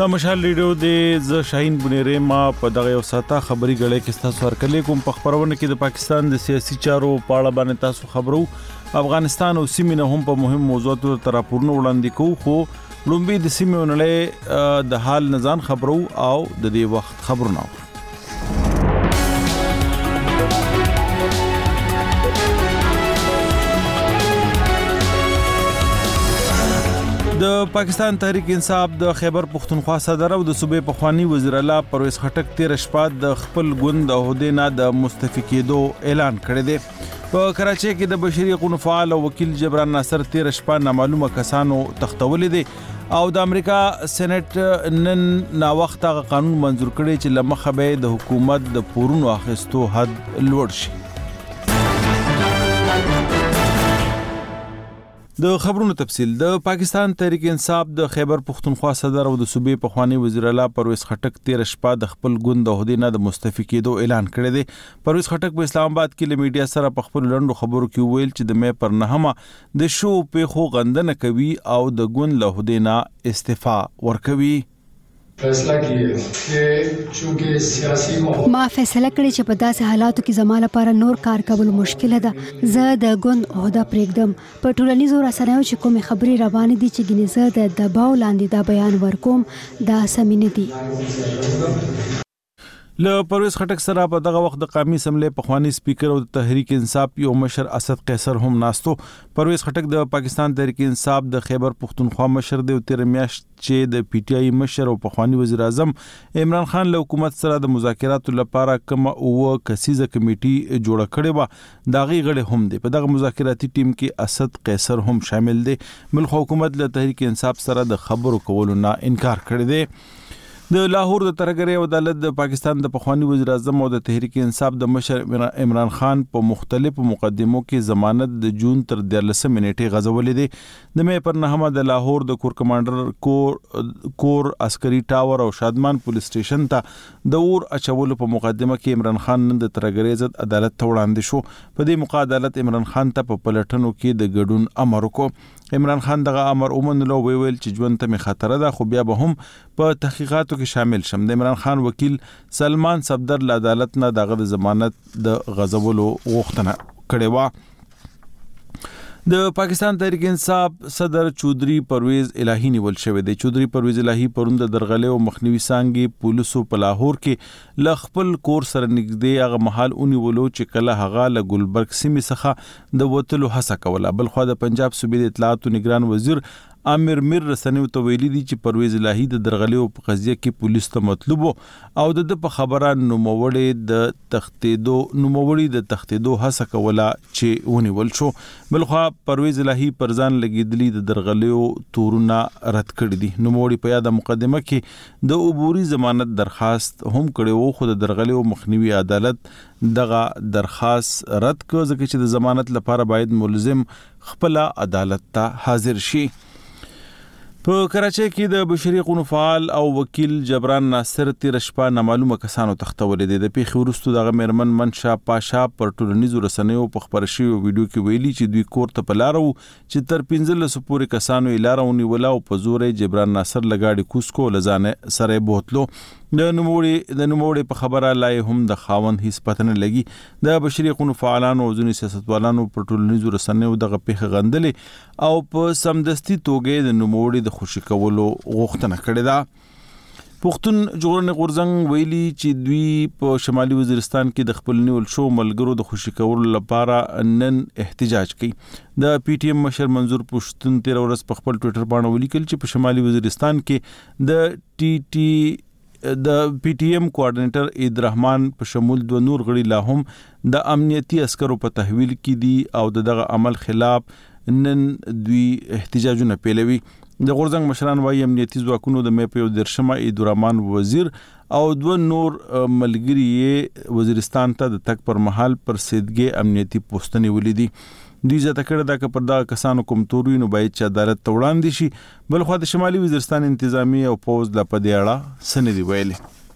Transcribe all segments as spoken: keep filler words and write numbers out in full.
دا مشال ریډیو د ز شاهین بنيره ما په دغه یو ساته خبري غړې کې تاسو ورکلې کوم په خبرونه کې د پاکستان د سیاسي چارو په اړه باندې تاسو خبرو افغانستان او سیمه نه هم په مهم موضوعاتو تر راپورونه وړاندې کوو خو لومبي د سیمه ونلې د حال نزان خبرو او د دې وخت خبرونه د پاکستان تحریک انصاف د خیبر پختونخوا صدر او د صوبې پخوانی وزیر اعلی پرویز خټک تیر شپه د خپل ګوند عہدې نه د مستعفي کېدو اعلان کړی دی په کراچۍ کې د بشري حقوقو فعال او وکیل جبران ناصر تیر شپه نامعلومه کسانو تختولې دي او د امریکا سېنات نن نا وخت قانون منزور کړی چې لمخه به د حکومت د پورونو اخیستو حد لوړ شي. د خبرونو تفصیل د پاکستان تحریک انصاف د خیبر پختونخوا صدر او د صوبې پخوانی وزیر اعلی پرویز خټک تیر شپه د خپل ګوند عہدې نه د مستعفي کېدو اعلان کړی دی. پرویز خټک په اسلام آباد کې له میډیا سره په خپل لنډو خبرو کې ویل چې د مې پر نهمه د شو په خو غندنه کوي او د ګوند له عہدې نه استعفا ورکوي. فیصله کیه چې چونکه سیاسي ماحول ما فیصله کړې چې په داسې حالاتو کې زما لپاره نور کار کول مشکل ده. زه د ګوند عہده پرېږدم. په ټولنیزو رسنیو چې کومې خبرې روانې دي چې ګینه زه د دباو لاندې دا بیان ورکوم دا سمې نه دي. له پرویز خټک سره په دغه وخت د قومي اسمبلی پخوانی سپیکر او د تحریک انصاف یو مشر اسد قیصر هم ناستو. پرویز خټک د پاکستان تحریک انصاف د خیبر پختونخوا مشر دی او تیر میاشت چې د پی ټی آی مشر او پخوانی وزیر اعظم عمران خان له حکومت سره د مذاکراتو لپاره کوم او کسیزه کمیټي جوړه کړې و دا غي غړي هم دي. په دغه مذاکراتي ټیم کې اسد قیصر هم شامل دي. ملک حکومت له تحریک انصاف سره د خبرو کولو نه انکار کړی دی. د لاهور د ترګری عدالت د پاکستان د پخوانی وزیر اعظم او د تحریک انصاف د مشر عمران خان په مختلفو مقدمو کې ضمانت د جون تر دیارلسمه نیټه غځولې دي. د مې پر نهمه د لاهور د کور کمانډر کور کور عسکري ټاور او شادمان پولیس سټیشن ته د اور اچولو په مقدمه کې عمران خان نن د ترګری عزت عدالت ته وړاندې شو. په دې موقع عدالت عمران خان ته په پلټنو کې د ګډون امر وکړ. عمران خان دغه امر ومنلو ویل چې ژوند ته می خطر ده خو بیا به هم په تحقیقاتو کې شامل شم. د عمران خان وکیل سلمان صفدر له عدالت نه دغه ضمانت د غزولو غوښتنه کړې و. د پاکستان تحریک انصاف صدر چودري پرویز الهی نیول شوی دی. چودري پرویز الهی پروند درغلې او مخنیوي سانګي پولیسو په لاهور کې ل خپل کور سره نږدې هغه محل اونیولو چې کله هغه ل ګلبرګ سیمې څخه د وټلو هڅه کوله. بل خو د پنجاب صوبې د اطلاعات او نگران وزیر امیر میر رسنیو ته ویلي دي چې پرویز الهی د درغلیو په قضیه کې پولیس ته مطلوب او د په خبره نوموړي د تختیدو نوموړي د تختیدو هڅه کوله چې ونیول شو. بلخو پرویز الهی پرځان لګیدلی د درغلیو تورونه رد کړی دي. نوموړي په یاد مقدمه کې د عبوري ضمانت درخواست هم کړی وو خو د درغلیو مخنیوي عدالت دغه درخواست رد کړ ځکه چې د ضمانت لپاره باید ملزم خپل عدالت ته حاضر شي. په کراچۍ کې د بشري حقوقو فعال او وکیل جبران ناصر تیر شپه نامعلومه کسانو تختولې دي. د پیښې وروسته دغه مېرمن منشا پاشا پر ټولنیزو رسنیو په خبر شوی ویډیو کې ویلي چې دوی کور ته پلارو چې تر پنځلس پورې کسانو لاره ونیوله او په زور جبران ناصر لګاډي کوسکو لزانه سره بوتلو. د نوموړي د نوموړي په خبره لای هم د خاوند هیڅ پته نه لګي. د بشري حقوقو فعالانو او ځینې سیاستوالانو پر ټولنیزو رسنیو دغه پیښه غندلې او په سمدستي توګه د نوموړي د خوشی کولو غوښتنه کړې ده. پښتون جوړنې غورځنګ ویلي چې دوی په شمالي وزیرستان کې د خپل نیول شو ملګرو د خوشی کولو لپاره نن احتجاج کوي. د پی ټی ایم مشر منظور پښتون تیر ورځ په خپل ټوئیټر باندې ولیکل چې په شمالي وزیرستان کې د ټي ټي د پی ټی ایم کوارډینیټر عید رحمان په شمول دو نور غړي لا هم د امنیتي عسکرو په تحویل کې دي او دغه عمل خلاف نن دوی احتجاجونه پیلوي. د غورځنګ مشران وايي امنیتي ځواکونو د مې په یو درشمه عید رحمان وزیر او دو نور ملګری وزیرستان ته د تک پر محل پر سیدګي امنیتي پوسټنی ولیدي. دوی زته کړه دا چې پر دا کسانو کوم توري نو باید چې عدالت ته وړاندې شي. بل خو د شمالي وزیرستان انتظامی او پوز لا پدې اړه سندې ویلي.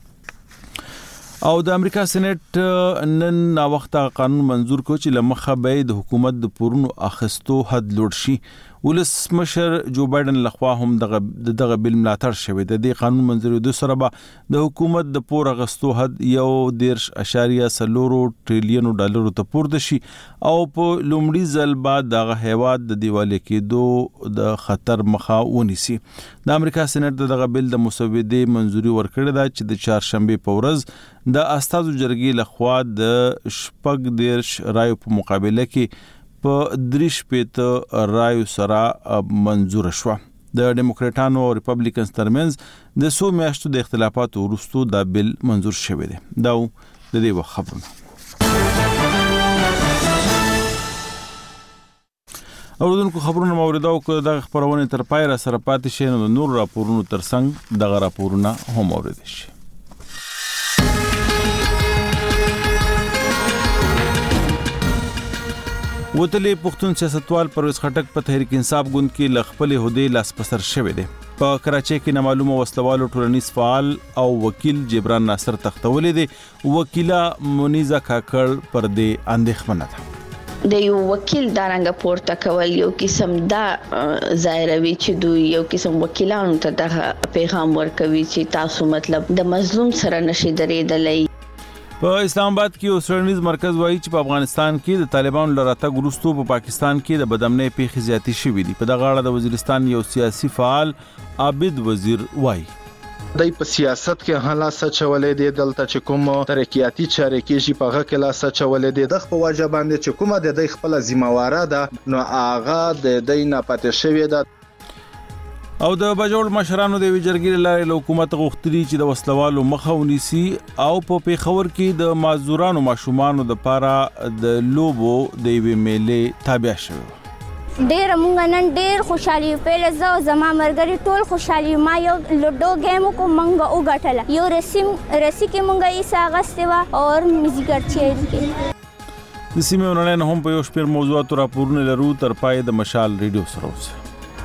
او د امریکا سېنات نن نا وخت قانون منزور کو چې لمخه به د حکومت د پورونو اخستو حد لوړ شي. ولسمشر جو بایدن لخوا هم دغه دغه بل ملاتړ شوی د دې قانون منځوري د سره به د حکومت د پور غستو حد یو دیرش اشاریه سلورو ټریلیونو ډالرو ته پورته شي او په لومړي ځل بعد دغه هیواد د دیوالې کېدو د خطر مخه ونیسي. د امریکا سېنات دغه بل د مسودې منځوري ورکړه ده چې د چهارشنبه په ورځ د استازو جرګې لخوا د شپږ دیرش رایو په مقابله کې په دریش پېته رایو سره منظور شو. د ډیموکراټانو او ریپبلیکنز ترمنځ د څو میاشتو د اختلافاتو وروسته دا بل منظور شوی دی. دا د دې خبرونه. اوردونکو خبرونه موریدا او د خبرونه تر پای را سره پاتې شي نو نور راپورونو ترڅنګ دغه راپورونه هم اوریدل شي. وتلې پښتون سیاستوال پرویز خټک په تحریک انصاف ګوند کې لخپل هدي لاس پسر شوی دی. په کراچۍ کې نامعلومه وسلوالو ټولنیز فعال او وکیل جبران ناصر تختولې دی. وکیله منیزه کاکړ پر دې اندېښمنه ده. د یو وکیل دارنګ پورته کول یو قسم دا ظاهروي چې دوی یو قسم وکیلانو ته د پیغام ورکوي چې تاسو مطلب د مظلوم سره نشي درېدلای. په اسلام آباد کې اوسرنیز مرکز وایي چې په افغانستان کې د طالبانو لراته ګروستو په پاکستان کې د بدامنۍ پیښې زیاتې شوې دي. په دغه اړه د وزیرستان یو سیاسي فعال عابد وزیر وایي دای په سیاست کې هلا سچولې دي دلته چې کوم ترقیاتی چارې کې په هغه کې لا سچولې دي د خپل واجب باندې چې کومه د دې خپل ذمہواره ده نو هغه د دې نه پاتې شوې ده. او د بجوړ مشرانو د ویجرګي لارې حکومت غوښتلي چې د وسلوالو مخه ونیسي او په پیښور کې د مازورانو ماشومانو د پاره د لوبو د وی میلې تابع شوی. ډېر مونږ نن ډېر خوشحالي په لزو زما مرګري ټول خوشحالي ما یو لوډو گیم کو مونږ وګټل یو رسم رسی کې مونږ یې ساغسته وا او میوزیکر چیز کې د سیمه ونړۍ هم په یو شپږ موضوعات راپورونه لرو تر پای د مشال ریډیو سره اوسه.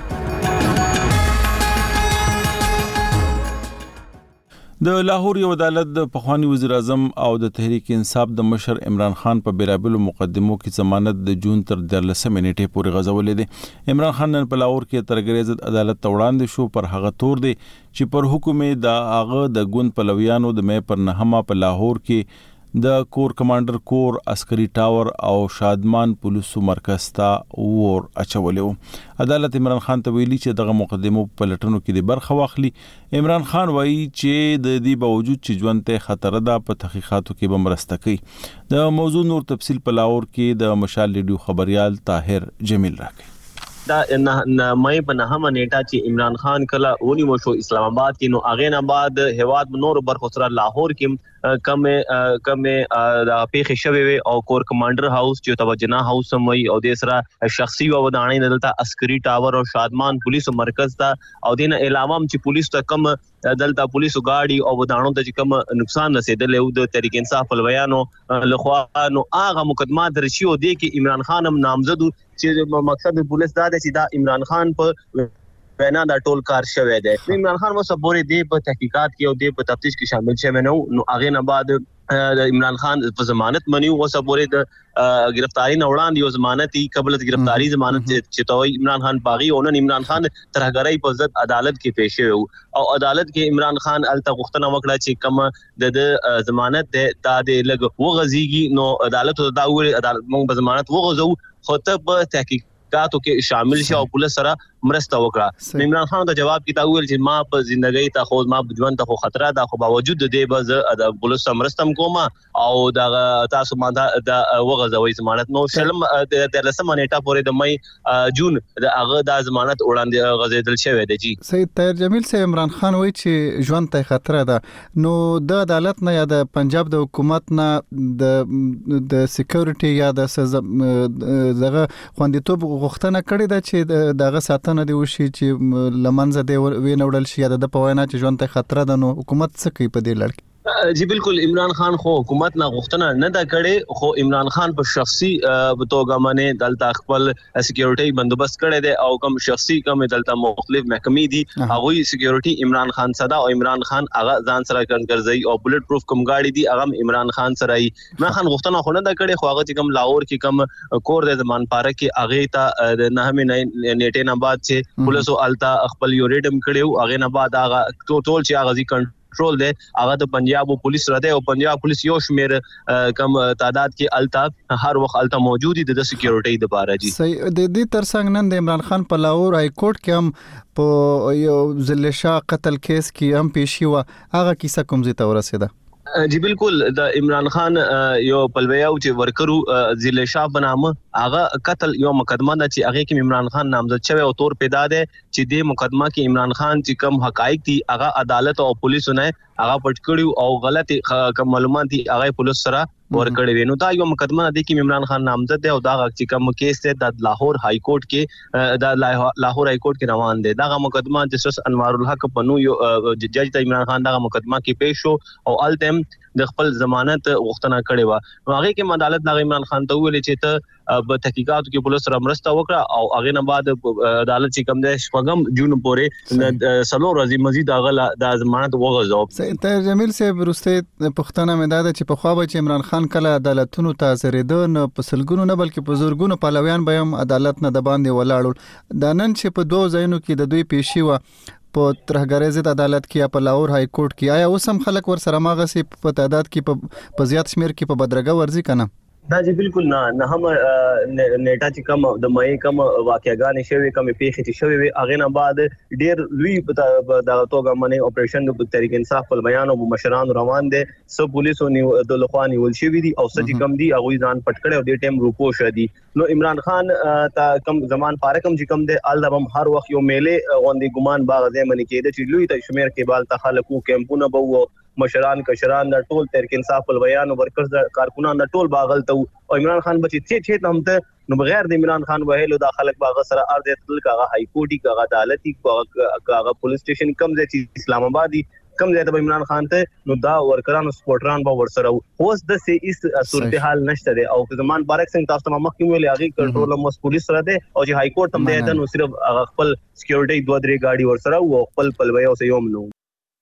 د لاهور یو عدالت د پخوانی وزیر اعظم او د تحریک انصاف د مشر عمران خان په بیلابلو مقدمو کې ضمانت د جون تر دیارلسمې نیټې پورې غځولې دي. عمران خان نن په لاهور کې ترګریزت عدالت ته وړاندې شو پر هغه تور دی چې پر حکم د هغه د ګوند پلویانو د مې پر نهمه په لاهور کې د کور کمانډر کور عسکري ټاور او شادمان پولیسو مرکز ته ور اچولیو. عدالت عمران خان ته ویلي چې دغه مقدمو په لټونو کې د برخه واخلي. عمران خان وایي چې د دې باوجود چې ژوند ته خطر ده په تحقیقاتو کې به مرسته کوي. د موضوع نور تفصیل په لاهور کې د مشال ریډیو خبريال طاهر جمیل راکړي. دا نه مې په نهمه نیټه چې عمران خان کله ونی مو شو اسلام آباد کې نو اغه نه بعد هواد نور برخو سره لاهور کې کم کم د پیښې شوی وي او کور کمانډر هاوس چې توجنا هاوس مې او د سره شخصي و ودانې دلته عسکري ټاور او شادمان پولیسو مرکز ته او دین اعلان چې پولیس ته کم دلته پولیسو گاډي او ودانو ته کم نقصان رسیدل او د تحریک انصاف پلویانو لخوا نو هغه مقدمه درشي او د کې عمران خان هم نامزد چې مقصد پولیس دا دی چې دا عمران خان په وینا دا ټول کار شوی دی. عمران خان مو صبوري دی په تحقیقات کې او دی په تفتیش کې شامل شوی نو نو هغه نه بعد عمران خان په ضمانت منیو او صبوري د گرفتاری نه وړاندې یو ضمانتي قبل د گرفتاری ضمانت چې توي عمران خان باغی او نن عمران خان ترهګرۍ په ضد عدالت کې پیښ شو او عدالت کې عمران خان الته غوښتنه وکړه چې کوم د ضمانت د د لګ وغزيږي نو عدالت دا ویل عدالت موږ په ضمانت وغزو خو ته په تحقیقاتو کې شامل شو او پولیس سره مرسته وکړه. عمران خان ته جواب کې دا ویل چې ما په ژوندۍ ته خو ما په ژوند ته خو خطر ده خو باوجود د دې به د پولیس سره مرستم کوم او دا تاسو ما دا وغځوي ضمانت نو شلم د لسمه نیټه پورې د مې جون د هغه د ضمانت وړاندې غځیدل شوی دی. جی سید طاهر جمیل صاحب عمران خان وایي چې ژوند ته خطر ده نو د عدالت نه یا د پنجاب د حکومت نه د د سکیورټي یا د دغه خوندیتوب غوښتنه کړې ده چې دغه ساتنه نه دی وشي چې لمنځه دی وینوړل شي یا د په وینا چې ژوند ته خطر ده نو حکومت څه کوي په دې لړ کې؟ جی بالکل عمران خان خو حکومت نه غوښتنه نه دا کړي خو عمران خان په شخصي توګه باندې دلته خپل سکیورټي بندوبست کړی دی او کوم شخصي کوم دلته مختلف محکمې دي هغه سکیورټي عمران خان صدا او عمران خان هغه ځان سره کنګرځي او بلټ پروف کوم گاډي دي هغه عمران خان سره ای عمران خان غوښتنه خو نه دا کړي خو هغه کوم لاهور کې کوم کور د زمان پاره کې هغه ته نه هم نیټه نه بعد چې پولیسو التا خپل یوریډم کړیو هغه نه بعد هغه ټول چې هغه ځکه کنټرول دی هغه د پنجاب پولیس را دی او پنجاب پولیس یو شمیر کم تعداد کې التا هر وخت التا موجود دي د سکیورټي د باره جی صحیح د دې ترڅنګ نن د عمران خان په لاهور های کورټ کې هم په یو ضلع شاه قتل کیس کې هم پیښ شو هغه کیسه کوم ځای ته ورسېده جی بالکل د عمران خان یو پلویاو چې ورکرو ضلع شاه بنامه هغه قتل یو مقدمه ده چې هغه کې عمران خان نامزد شوی او تور پیدا ده چې د مقدمه کې عمران خان چې کم حقایق دي هغه عدالت او پولیسو نه هغه پټ کړیو او غلط کوم معلومات دي هغه پولیس سره ورکړی وینو دا یو مقدمه ده کې عمران خان نامزد دی او دا چې کوم کیس ده د لاهور های کورټ کې د لاهور های کورټ کې روان دي دا مقدمه جسټس انوار الحق پنو یو جج ته عمران خان دا مقدمه کې پیښ شو او التم د خپل ضمانت غوښتنه کړې و هغه کې عدالت د عمران خان ته ویل چې ته په تحقیقاتو کې پولیس سره مرسته وکړه او هغه نه بعد عدالت چې کوم د شپږم جون پورې سلو ورځې مزید هغه د ضمانت وغوښتو ته جمیل صاحب ورسته پښتنه مې دا چې په خوا به چې عمران خان کله عدالتونو ته زریدو نه په سلګونو نه بلکې په زورګونو پلویان به هم عدالت نه د باندې ولاړول دا نن چې په دوه ځایونو کې د دوی پیښې و په ترهګرۍ ضد عدالت کې په لاهور های کورټ کې آیا اوس هم خلک ور سره ماغه سي په تعداد کې په زیات شمیر کې په بدرګه ورزي کنه دا جی بالکل نه نه هم نیټه چې کوم د مې کوم واقعګانې شوی کوم پیښې چې شوی هغه نه بعد ډیر لوی د توګه باندې اپریشن د تحریک انصاف په بیان او مشران روان دي سو پولیسو د لخواني ول شوی دي او سجی کم دي هغه ځان پټ کړي او د ټیم روپو شدي نو عمران خان تا کم زمان فارکم چې کم دي الدبم هر وخت یو میله غوندي ګمان باغ ځای منی کېده چې لوی ته شمیر کې بال تخلقو کیمپونه بو مشران کشران د ټول تحریک انصاف په بیان او ورکرز د کارکونان د ټول باغل ته او عمران خان بچی چې چې هم ته نو بغیر د عمران خان وهلو د خلک باغ سره ارز تل کاغه های کورټي کاغه عدالتي کاغه پولیس سټیشن کم ځای چې اسلام آباد کم ځای ته عمران خان ته نو دا ورکرانو سپورټران به ورسره اوس د سي اس صورتحال نشته ده او زمان بارک سنگ تاسو ته مخکې ویل هغه کنټرول مو پولیس سره ده او چې های کورټ هم ده نو صرف خپل سکیورټي دوه درې گاډي ورسره او خپل پلوي او سيوم نو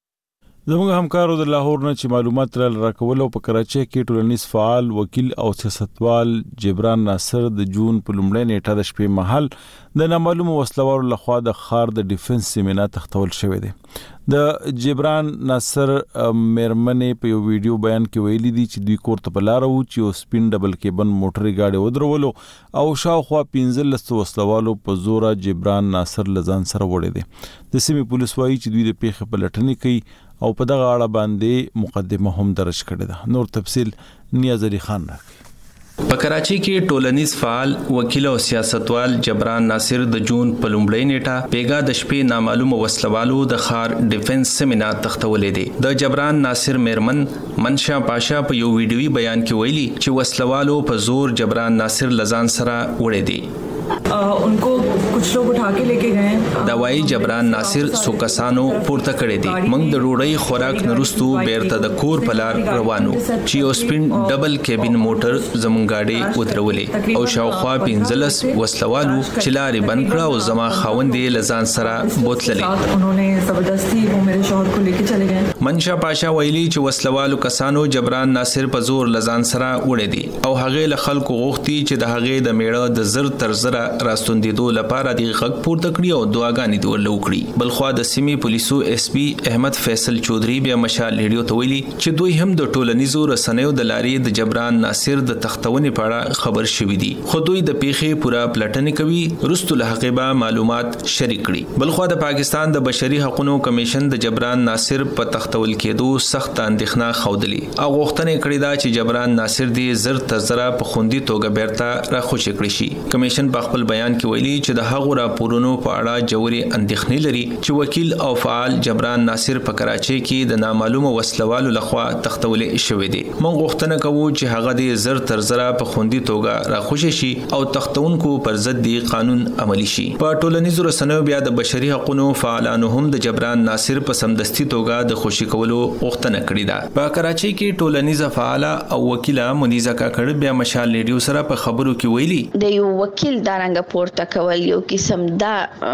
زموږ همکارو د لاهور نه چې معلومات را راکول او په کراچۍ کې ټولنیز فعال وکیل او سیاستوال جبران ناصر د جون په لومړۍ نیټه د شپې مهال د نامعلومو وسلوالو لخوا د خار د ډیفنس سیمینار تختول شوی دی د جبران ناصر مېرمنې په یو ویډیو بیان کې ویلي دي چې دوی کور ته په لار وو چې یو سپین ډبل کېبن موټري گاډي ودرولو او شاوخوا پنځلس وسلوالو په زوره جبران ناصر لزان سره وړي دي د سیمې پولیس وايي چې دوی د پیښې په لټنې کوي او په دغه اړه باندې مقدمه هم درج کړې ده نور تفصیل نیاز علي خان راکړي په کراچۍ کې ټولنیز فعال وکیل او سیاستوال جبران ناصر د جون په لومړۍ نیټه پیګا د شپې نامعلومه وسلوالو د خار ډیفنس سیمینار تختولې دي د جبران ناصر میرمن منشا پاشا په یو ویډیوي بیان کې ویلي چې وسلوالو په زور جبران ناصر لزان سره وړي دي उनको कुछ लोग उठा के लेके गए دوايي جبران ناصر سو کسانو پورته کړی دي موږ د روړی خوراک نرستو بیرته د کور په لار روانو چې یو سپین ډبل کیبن موټر زمون گاډي ودرولې او شاوخوا پنځلس وسلوالو چې لارې بند کړه او زما خاوندې لزان سره بوتللې انہوں زبردستی وہ میرے شوہر کو لیके چلے گئے منشا پاشا ویلي چې وسلوالو کسانو جبران ناصر په زور لزان سره وړي دي او هغه له خلکو غوښتي چې د هغه د میړه د زر تر زر راستوندېدو لپاره د غږ پورته کړی او دعاګانې دی ورله وکړي بلخوا د سیمې پولیسو اس پی احمد فیصل چودري بیا مشال لیډیو ته ویلي چې دوی هم د ټولنیزو رسنیو د لارې د جبران ناصر د تختونې په اړه خبر شوي دي خو دوی د پیښې پوره پلټنې کوي رستو له حقیبه معلومات شریک کړي بلخوا د پاکستان د بشري حقوقو کمیشن د جبران ناصر په تختول کېدو سخت اندېښنه خوندلي او غوښتنه کړې ده چې جبران ناصر دی زر تر زر په خوندي توګه بیرته راخوشي کړي شي کمیشن په خپل بیان کې ویلي چې د هغو راپورونو په اړه جوړې اندېښنې لري چې وکیل او فعال جبران ناصر په کراچۍ کې د نامعلومه وسلوالو لخوا تختولې شوې دي. موږ غوښتنه کوو چې هغه د زر تر زره په خوندي توګه راخوشي شي او تختونکو پر ضد دی قانون عملی شي. په ټولنیزو رسنیو بیا د بشري حقوقو فعالانو هم د جبران ناصر په سمدستي توګه د خوشي کولو غوښتنه کړې ده. په کراچۍ کې ټولنیزه فعاله او وکیله منیزه کاکړ بیا مشال ریډیو سره په خبرو کې ویلي د یو وکیل دارنګ پورته کول یو قسم دا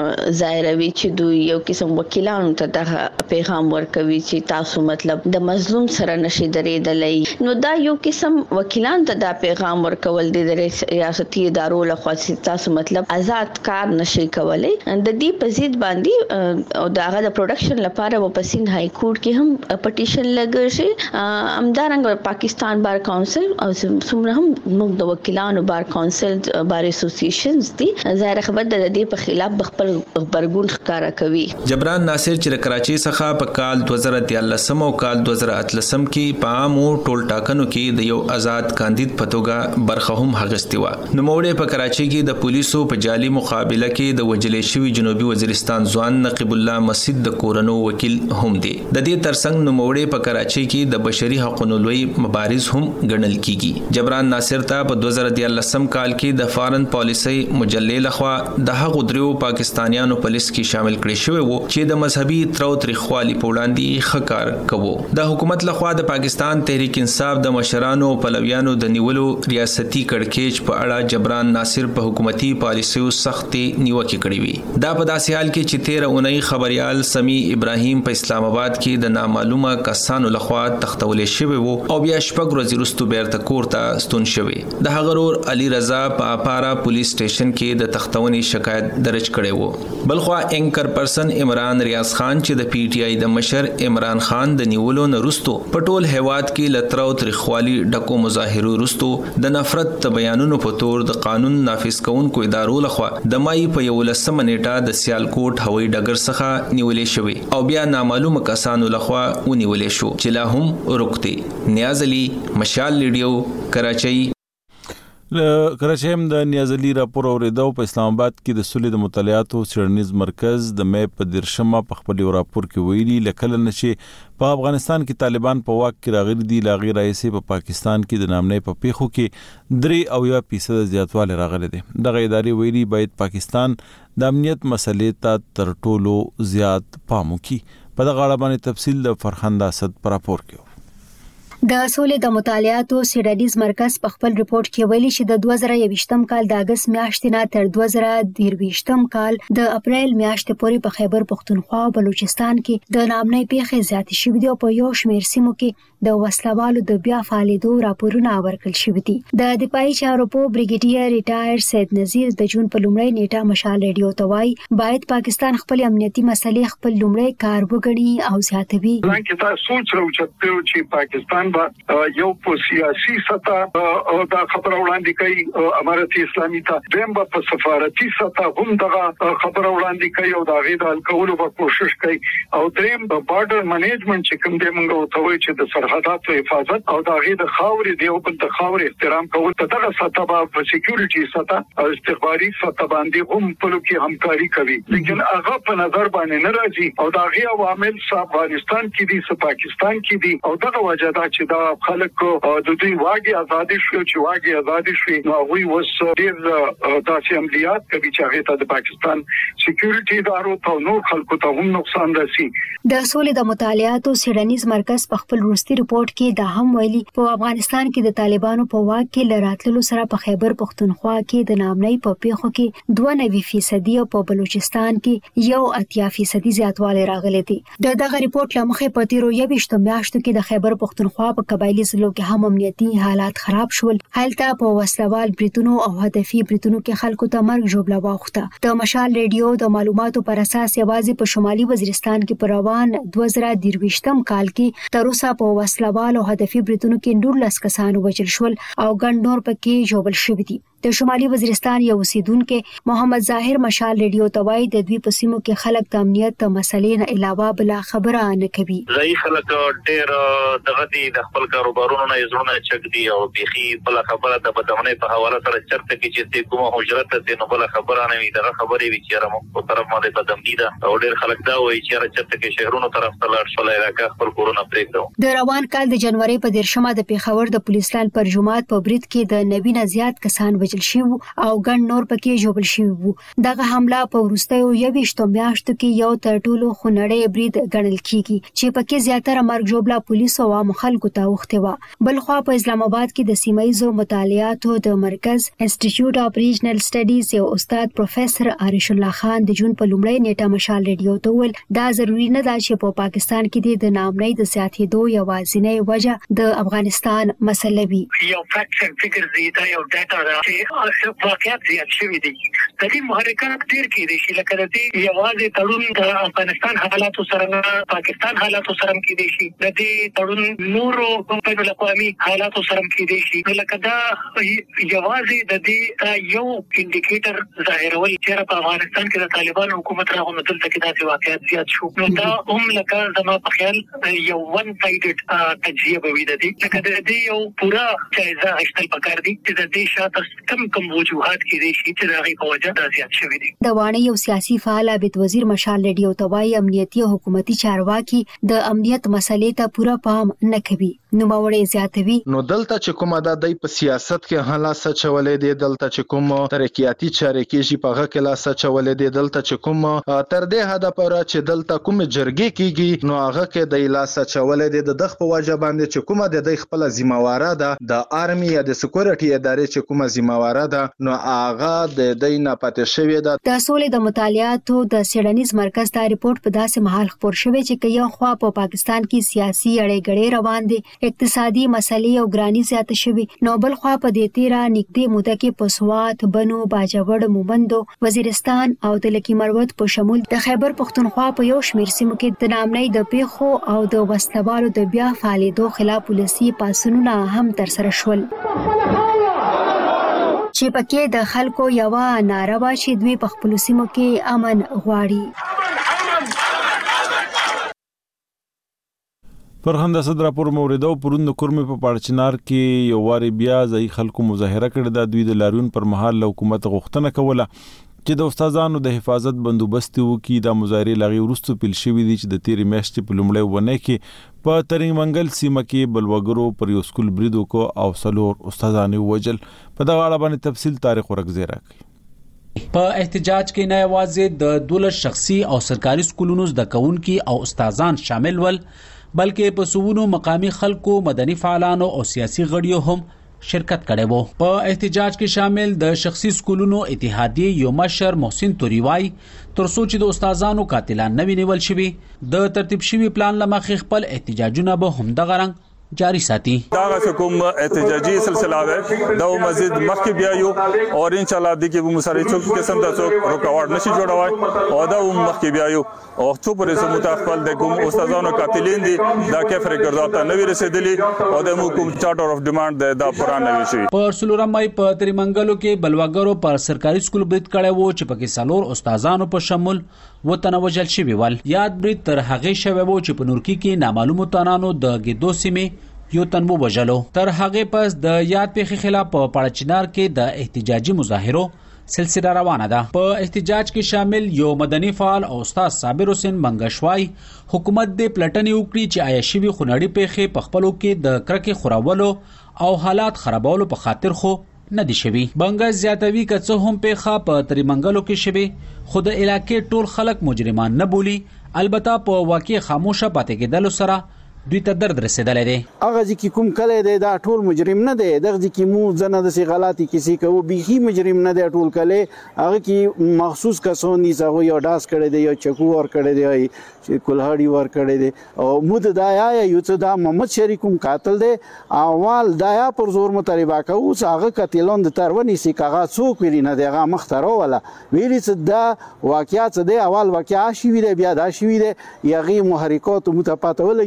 ظاهروي چې دوی یو قسم وکیلانو ته د پیغام ورکوي چې تاسو مطلب د مظلوم سره نشي درېدلای. نو دا یو قسم وکیلان ته دا پیغام ورکول دي د ریاستي ادارو لخوا چې تاسو مطلب آزاد کار نشي کولای. د دې په ضد باندې او دا غا د پروډکشن لپاره په سند های کورټ کې هم پټیشن لګل شي. همدارنګه پاکستان بار کونسل او څومره هم موږ د وکیلانو بار کونسل بار اسوسییشنز دي ظاهر خبر د دې په خلاف خپل خبرګون ښکارا کوي. جبران ناصر چې کراچۍ څخه په کال دوه زره تیرلس او کال دوه زره اتلس کې په عامو ټول ټاکنو کې د یو آزاد کاندید په توګه برخه هم اخیستې و. نو موړې په کراچۍ کې د پولیسو په جالي مقابله کې د وجلې شوی جنوبي وزیرستان ځوان نقیب الله مسجد د کورنو وکیل هم دی. د دې ترڅنګ نو موړې په کراچۍ کې د بشري حقوقو لوی مبارز هم ګڼل کیږي. جبران ناصر ته په دوه زره تیرلس کال کې د فارن پالیسي مجلې لخوا د هغو دریو پاکستانیانو په لیست کې شامل کړي شوی وو چې د مذهبي ترو تریخوالي په وړاندې خکار کوو. د حکومت لخوا د پاکستان تحریک انصاف د مشرانو او پلویانو د نیولو ریاستي کړکېچ په اړه جبران ناصر په حکومتي پالیسیو سختي نیوکه کړې وي. دا په داسې حال کې چې تیره اونۍ خبريال سمی ابراهیم په اسلام آباد کې د نامعلومه کسانو لخوا تختولې شوی وو او بیا شپږ ورځې وروسته بیرته کور ته ستون شوی. د هغه ورور علي رضا په اپارا پولیس سټیشن کې د تختونې شکایت درج کړی وو. بلخوا انکر پرسن عمران ریاض خان چې د پی ټی آی د مشر عمران خان د نیولو نه وروسته په ټول هیواد کې لترو تریخوالي ډکو مظاهرو وروسته د نفرت بیانونو په تور د قانون نافذ کوونکو ادارو لخوا د مای په یولسمه نیټه د سیالکوټ هوایي ډګر څخه نیولې شوی او بیا نامعلومه کسانو لخوا ونیولې شو چې لا هم ورکته. نیاز علي مشال ریډیو کراچۍ. کراچۍ هم د نیاز علي راپور اوریدو. په اسلام آباد کې د سولې د مطالعاتو څېړنیز مرکز د مې په دیرشمه په خپل راپور کې ویلي لکه نشي په افغانستان کې طالبان په واک کې راغلي دي لا غیر رئیس په پاکستان کې د نامنې په پیښو کې درې او یا فیصد زیاتوالی راغلي دي. دغه ادارې ویلي باید پاکستان د امنیت مسلې ته تر ټولو زیات پام وکړي. په دغه اړه باندې تفصیل د فرخنده اسد پر راپور کې. د سولې د مطالعاتو څېړنیز مرکز په خپل ریپورت کې ویلي چې د دوه زره یوویشتم کال د اگست میاشتې نه تر دوه زره درویشتم کال د اپریل میاشتې پورې په خیبر پختونخوا او بلوچستان کې د نامنۍ پیښې زیاتې شوې دي او په یو شمېر سیمو کې د وسلوالو د بیا فعالېدو راپورونه ورکړل شوي دي. د دفاعي چارو په بریګیډیر ریټایر سید نذیر د جون په لومړۍ نیټه مشال ریډیو ته وایي باید پاکستان خپل امنیتي مسلې خپل لومړی کار وګڼي او زیاتوي. ځکه تاسو سوچ راوچته چې پاکستان یو په سیاسي سطح او دا خبره وړاندې کوي امارت اسلامي ته دیم په سفارتي سطح هم دغه خبره وړاندې کوي او دا غي د کولو په کوشش کوي او دیم په بارډر منیجمنت چې کوم دی موږ ته وایي چې د سرحداتو حفاظت او دا غي د خاورې دی او د خاورې احترام کول په دغه سطح په سکیورټي سطح او استخباري سطح باندې هم په لکه همکاري کوي. لیکن هغه په نظر باندې نه راځي او دا غي عوامل افغانستان کې دي څه پاکستان کې دي او دغه وجه دا چې دا خلک د دوی واګي ازادي شو چې واګي ازادي شو نو وی وس ډیر داسې عملیات کوي چې هغه ته د پاکستان سکیورټي ادارو ته نو خلکو ته هم نقصان رسي. د سولې د مطالعاتو څېړنیز مرکز په خپل وروستي ریپورت کې دا هم ویلي په افغانستان کې د طالبانو په واک کې لراتلو سره په خیبر پختونخوا کې د نامنۍ په پیښو کې دوه نوي فیصدي او په بلوچستان کې یو اتیا فیصدي زیاتوالی راغلی دی. د دغه ریپورت لمخې په تیرو یوویشتو میاشتو کې د خیبر پختونخوا په قبایلی ضلعو کې هم امنیتي حالات خراب شول. هلته په وسلوال بریتونو او هدفي بریتونو کې خلکو ته مرګ ژوبله واوښته. د مشال ریډیو د معلوماتو پر اساس یوازې په شمالي وزیرستان کې په روان دوه زره درویشتم کال کې تر اوسه په وسلوال او هدفي بریتونو کې نولس کسان وژل شول او ګڼ نور پکې ژوبل شوي دي. د شمالي وزیرستان یو اوسیدونکو محمد ظاهر مشال ریډیو توای د دوی په سیمو کې خلک د امنیت مسلې نه علاوه بل خبره نه کوي. ځای خلک ډېر دغه دي د خپل کاروبارونو نه زړونه چک دي او بيخي بل خبره د بدمنۍ په حواله سره چرته کې چې کومه حجرت ته نو بل خبره نه وي دغه خبرې وی چې رمو په طرف باندې بدمنۍ ده او ډېر خلک دا وایي چې چرته کې شهرونو طرف ته لاړ شول علاقه خپل کورونه پرېږدو. د روان کال د جنوري په دیرشمه د پیښور د پولیس لاین پر جماعت په برید کې د نوي نه زیات کسان وژل شوي او ګڼ نور پکې ژوبل شوي وو. دغه حمله په وروستیو یويشتو میاشتو کې یو تر ټولو خونړی برید ګڼل کیږي چې پکې زیاتره مرګ ژوبله پولیس او عام خلکو ته وخته و. بل خو په اسلام آباد کې د سیمایزو مطالعاتو د مرکز انسټیټیوټ اف ریجنل سټډیز یو استاد پروفیسور عارش الله خان د جون په لومړۍ نیټه مشال ریډیو ته ویل دا ضروری نه ده چې په پاکستان کې د نامنۍ د سیاحتیدو یوازینۍ وجه د افغانستان مسله وي. یو فیکټ اند فګر دی دا یو ډاټا ده چې واقعیت زیات شوی دی. د دې محرکات ډیر کې دي چې لکه د دې یوازې تړون د افغانستان حالاتو سره نه پاکستان حالاتو سره کې دي شي د دې تړون نورو بین الاقوامي حالاتو سره کې دي شي لکه دا یوازې د دې یو انډیکیټر ظاهرول چې په افغانستان کې د طالبان حکومت راغونو دلته کې داسې واقعیت زیات شو نو دا هم لکه زما په خیال یو ون سایډډ تجزیه به وي د دې لکه د دې یو پورا جایزه اخیستل پکار دي چې د دې شاته کم کم وجوهات کې دي چې د هغې په وجه دا زیات شوي دي. د واڼې یو سیاسي فعال عبد وزیر مشال ریډیو ته وایي امنیتي او حکومتي چارواکي د امنیت مسلې ته پوره پام نه کوي. نو باورې زیاتوي نو دلته چې کومه د دای په سیاست کې هلا سچولې دي دلته چې کوم ترقیاتی چارې کېږي په هغه کې لا سچولې دي دلته چې کوم تر دې حد پورې چې دلته کوم جرګې کېږي نو هغه کې د لا سچولې دي د دغه په وجه باندې چې کومه د دې خپل ذمہواره ده د آرمي یا د سکیورټي ادارې چې کومه ذمہواره ده نو هغه د دې نه پاتې شوی ده. د سولې د مطالعاتو د سیډنیز مرکز دا ریپورت په داسې محل خبر شوی چې یو خوا په پاکستان کې سیاسي اړې غړې روان دي اقتصادي مسلې او ګرانی زیات شوي نو بل خوا په دې تیرا نږدې موده کې په سوات بنو باجوړ مومندو وزیرستان او د لکی مروت په شمول د خیبر پختونخوا په یو شمېر سیمو کې د نامنۍ د پیښو او د وسلوالو د بیا فعالیدو خلاف پولیسي پاسونونه هم تر سره شول چې پکې د خلکو یو ناروا چې دوی په خپل سیمو کې امن غواړي. فرهنده صدر راپور موریدو پروند کورمه په پاړچنار کې یو واری بیا ځای خلکو مظاهره کړې ده. دوی د لاریون پر مهال حکومت غوښتنه کوله چې د استادانو د حفاظت بندوبست وکړي. د مظاهرې لغې وروسته پیل شوې دي چې د تیرې میاشتې په لومړۍ ونه کې په ترنګ منګل سیمه کې بلوګرو پر یو سکول برید وکړ او څلور استادان وژل. په دغه اړه باندې تفصیل تاریخ ورکزی راکړي. په احتجاج کې نه یوازې د دولت شخصي او سرکاري سکولونو زده کوونکي او استادان شامل ول بلکې په سوونو مقامی خلکو مدني فعالانو او سیاسي غړیو هم شرکت کړي وو. په احتجاج کې شامل د شخصي سکولونو اتحادیه یو مشر محسن توریوای تر څو چې د استادانو قاتلان نه وینول شوي د ترتیب شوی پلان لمخې خپل احتجاجونه به هم د غرنګ جاری ساتي. دا کوم احتجاجي سلسله ده دا مزید مخکې بیا یو او ان شاء الله د کې به مساري څوک قسم ته څوک رکاوټ نشي جوړوي او دا مخکې بیا یو او څو پرې سموت خپل د کوم استادانو قاتلین دي دا کیف ریکارډ ته نوی رسیدلی او د کوم چارټر اف ډیماند دا پران نوی شي. په سلورم مې په تریمنګلو کې بلواګرو پر سرکاري سکول برید کړي وو چې پکې سالور استادانو په شمول وطن وجل شوی ول. یاد برید تر هغه شوی وو چې په نورکی کې نامعلومو تنانو د ګدو سیمه یو تن مو وجلو. تر هغه پس د یاد پیښې خلاف په پاړچنار کې د احتجاجي مظاهرو سلسله روانه ده. په احتجاج کې شامل یو مدني فعال او استاد صابر حسین منګشوای حکومت د پلټنې وکړي چې آیا شوی خنړی پیښې په خپلو کې د کرکې خورولو او حالات خرابولو په خاطر خو نه دي شوی. بنګا زیاتوي که څه هم پیښه په تریمنګلو کې شوی خو د علاقې ټول خلک مجرمان نه بولی. البته په واقع خاموشه پاتې کېدلو سره دوی ته درد رسیدلی دی. هغه ځکه کوم کلی دی دا ټول مجرم نه دی دغه ځکه مو ځنه داسې غلطي کیسې کوو بیخي مجرم نه دی ټول کلی هغه کې مخصوص کسان دي چې هغوی یو ډاس کړی دی یا چکو ور کړی دی چې کلهاړي ور کړی دی او مو د دا یا یو څه دا محمد شریف کوم قاتل دی اول دا یا پر زور مطالبه کوو چې هغه قاتلان د تر ونیسي که هغه څوک ویلي نه دی هغه مخته راوله ویلي چې دا واقعیت دی اول واقعه شوي دی بیا دا شوي دی هغې محرکاتو مو ته پته ولګېږي چې دا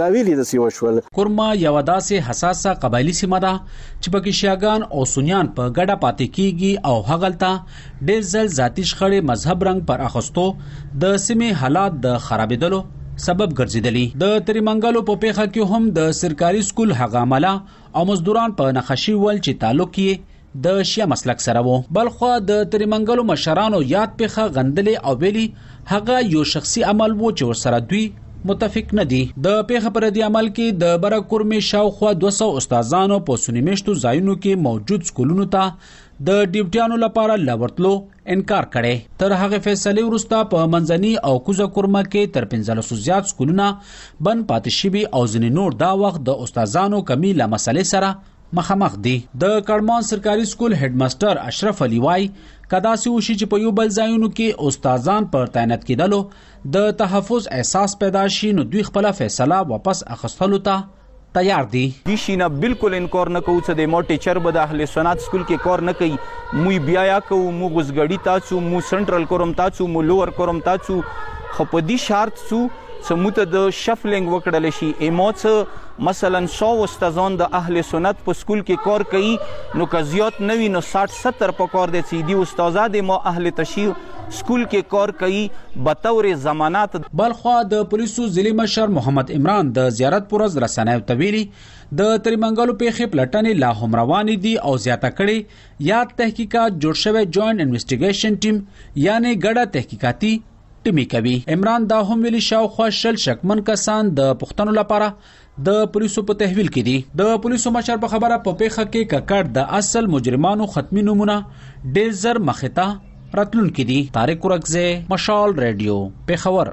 راویلي د سی وشول. کورما یو داسې حساسه قبایلی سیمه ده چې پکې شیعاګان او سنیان په ګډه پاتې کیږي او هغلته ډېر ځل ذاتي شخړې مذهب رنګ پر اخستو د سیمې حالات د خرابېدلو سبب ګرځیدلی. د تریمنګلو په پیخه کې هم د سرکاري سکول هغه عمله او مزدوران په نخښي ول چې تعلق یې د شیعه مسلک سره وو. بلخوا د تریمنګلو مشرانو یاد پیخه غندلې او ویلي هغه یو شخصي عمل وو چې ورسره دوی متفق نه دي. د پیخه پر دې عمل کې د برکورمي شاوخوا دوه سوه استادانو په سنیمشتو ځایونو کې موجود سکولونو ته د ډیوټیانو لپاره لورتلو انکار کړي. تر هغه فیصله وروسته په منځني او کوزه کورما کې تر پنځلسو زیات سکولونه بند پاتې شوي او ځینې نور دا وخت د استادانو کمی له مسلې سره مخامخ دي. د کړمان سرکاري سکول هډ ماستر اشرف علي وای کداسي وشي چې په یو بل ځایونو کې استادان پر تعینات کېدلو د تحفظ احساس پیدا شي نو دوی خپل فیصله واپس اخیستلو ته تیار دي. دي شینه بالکل انکار نه کوو چې د مو ټیچر به د اهل سنت سکول کې کار نه کوي. مو بیا یا کوو مو غزګړی تاسو مو سنټرل کوم تاسو مو لوور کوم تاسو خو په دې شرط سو سموته د شفلینګ وکړل شي. ایموڅ مثلا سو استادان د اهل سنت په سکول کې کار کوي نو که زیات نوي نو ساठ ستر په کار دي چې دی استادان د مو اهل تشیع سکول کې کار کوي بطور ضمانت. بلخوا د پولیسو ضلع مشر محمد عمران د زیارت پر ورځ رسنیو ته ویلي د تریمنګلو پیښې پلټنې لا هم روانې دي او زیاته کړي یاد تحقیقات جوړ شوی جوائنٹ انویسټیګیشن ټیم یعنی ګډه تحقیقاتي ټیمي کوي. عمران دا هم ویلي شاوخوا شل شکمن کسان د پښتنو لپاره د پولیسو په تحویل کې دي. د پولیسو مشر په خبره په پیښه کې ککړ د اصل مجرمانو ختمي نمونه ډېر زر مخته راتلون کې دي. طارق ورکزه مشال رادیو پیښور.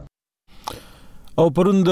او پروند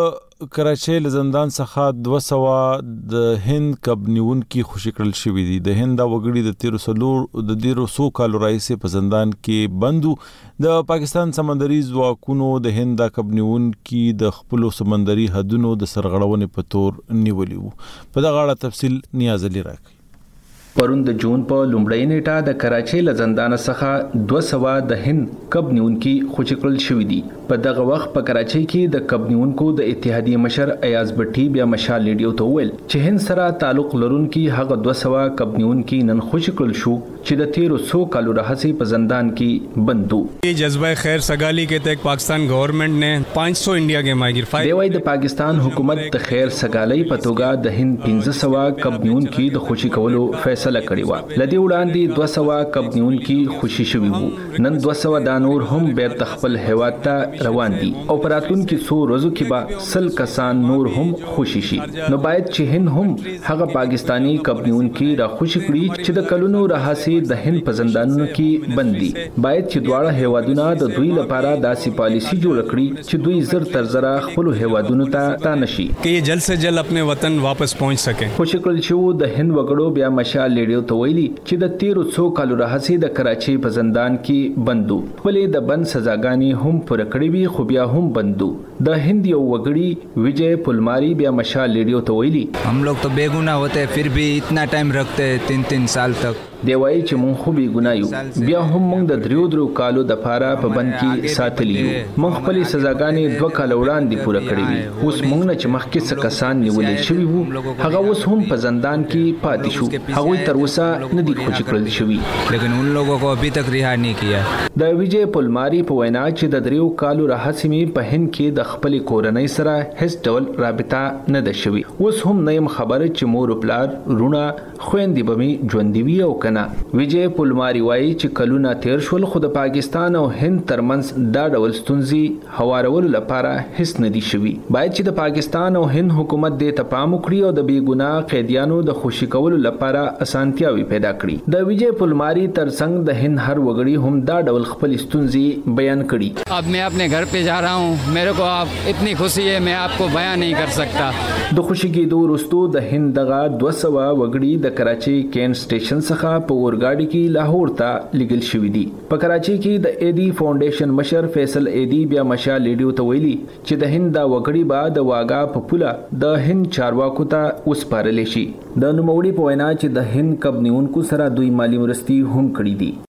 کراچۍ له زندان څخه دوه سوه د هند کب نیونکي خوشي کړل شوي دي. د هند وګړي د تیرو سلور د ډیرو سو کالو راهیسې په زندان کې بندو. د پاکستان سمندري ځواکونو د هند کب نیونکي د خپل سمندري حدونو د سرغړونې په تور نیولي وو. په دغه اړه تفصیل نیاز علي راکړي. پرون د جون په لومړۍ نیټه د کراچۍ له زندان څخه دوه سوه د هند کب نیونکي خوشي کړل شوي دي. په دغه وخت په کراچۍ کې د کب نیونکو د اتحادیې مشر ایاز بټي بیا مشال لیډیو ته وویل چې هند سره تعلق لرونکي هغه دوه سوه کب نیونکي نن خوشي کړل شو چې د تیرو سو کالو راهیسې په زندان کې بند وو. جذبه خیر سګالي के तहत पाकिस्तान गवर्नमेंट ने पाँच सौ इंडिया के माहिर دی وايي د پاکستان حکومت د خیر سګالي په توګه د هند پنځه سوه کب نیونکي د خوشي کولو فیصله کړې و. لدی وړاندې دوه سوه کب نیونکي خوشي شوي وو. نن دوه سوه دا نور هم بیرته خپل هیواد ته روان دي او په راتلونکي څو ورځو کې به سل کسان نور هم خوشي شي. نو باید چې هند هم هغه پاکستانی کب نیونکي را خوشي کړي چې د کلونو راهیسې د هند په زندانونو کې بند دي. باید چې دواړه هیوادونه د دوی لپاره داسې پالیسي جوړ کړي چې دوی زر تر زره خپل هیوادونو ته ستانه شي چې یہ جلد سے جلد خپل وطن واپس پہنچ سکے. خوشي کړل شو د هند وګړو بیا مشال لیډیو ته ویلي چې د تیرو څو کالو راهیسې د کراچۍ په زندان کې بندو. خپلې د بند سزاګانې هم پوره کړې وي خو بیا هم بندو. د هند یو وګړي وجے پلماری بیا مشال لیډیو ته ویلي हम लोग तो बेगुनाह होते हैं फिर भी इतना टाइम रखते हैं तीन तीन साल तक. دی وایي چې مونږ خو بې ګناه یو بیا هم مونږ د دریو درو کالو دپاره په بند کې ساتلي یو. مونږ خپلې سزاګانې دوه کاله وړاندې پوره کړې وي. اوس مونږ نه چې مخکې څه کسان نیولې شوي وو هغه اوس هم په زندان کې پاتې شو. هغوی تر اوسه نه دي خوشي کړل شوي. لیکن ان लोगों को अभी तक रिहा नहीं किया. د وجے پلماری په وینا چې د دریو کالو راهیسې مې په هند کې د خپلې کورنۍ سره هیڅ ډول رابطه نه ده شوې. اوس هم نه یم خبره چې مور او پلار رونه خویندې به مې ژوندي وي او که نه. وجے پلماری وایي چې کلونه تیر شول خو د پاکستان او هند ترمنځ دا ډول ستونزې هوارولو لپاره هیڅ نه دي شوي. باید چې د پاکستان او هند حکومت دې ته پام وکړي او د بې ګناه قیدیانو د خوشي کولو لپاره اسانتیاوې پیدا کړي. د وجے پلماری ترڅنګ د هند هر وګړي هم دا ډول خپل ستونزې بیان کړي. अब मैं अपने घर पे जा रहा हूँ मेरे को आप इतनी खुशी है मैं आपको बयान नहीं कर सकता. د خوشي کېدو وروستو د هند دغه دوه سوه وګړي د کراچۍ کین سټیشن څخه په اورګاډي کې لاهور ته لګل شوي دي. په کراچۍ کې د ایدي فاونډیشن مشر فیصل ایدي بیا مشال لیډیو ته ویلي چې د هند دا وګړي به د واګا په پوله د هند چارواکو ته وسپارلی شي. د نوموړي په وینا چې د هند کب نیونکو سره دوی مالی مرستې هم کړي دي.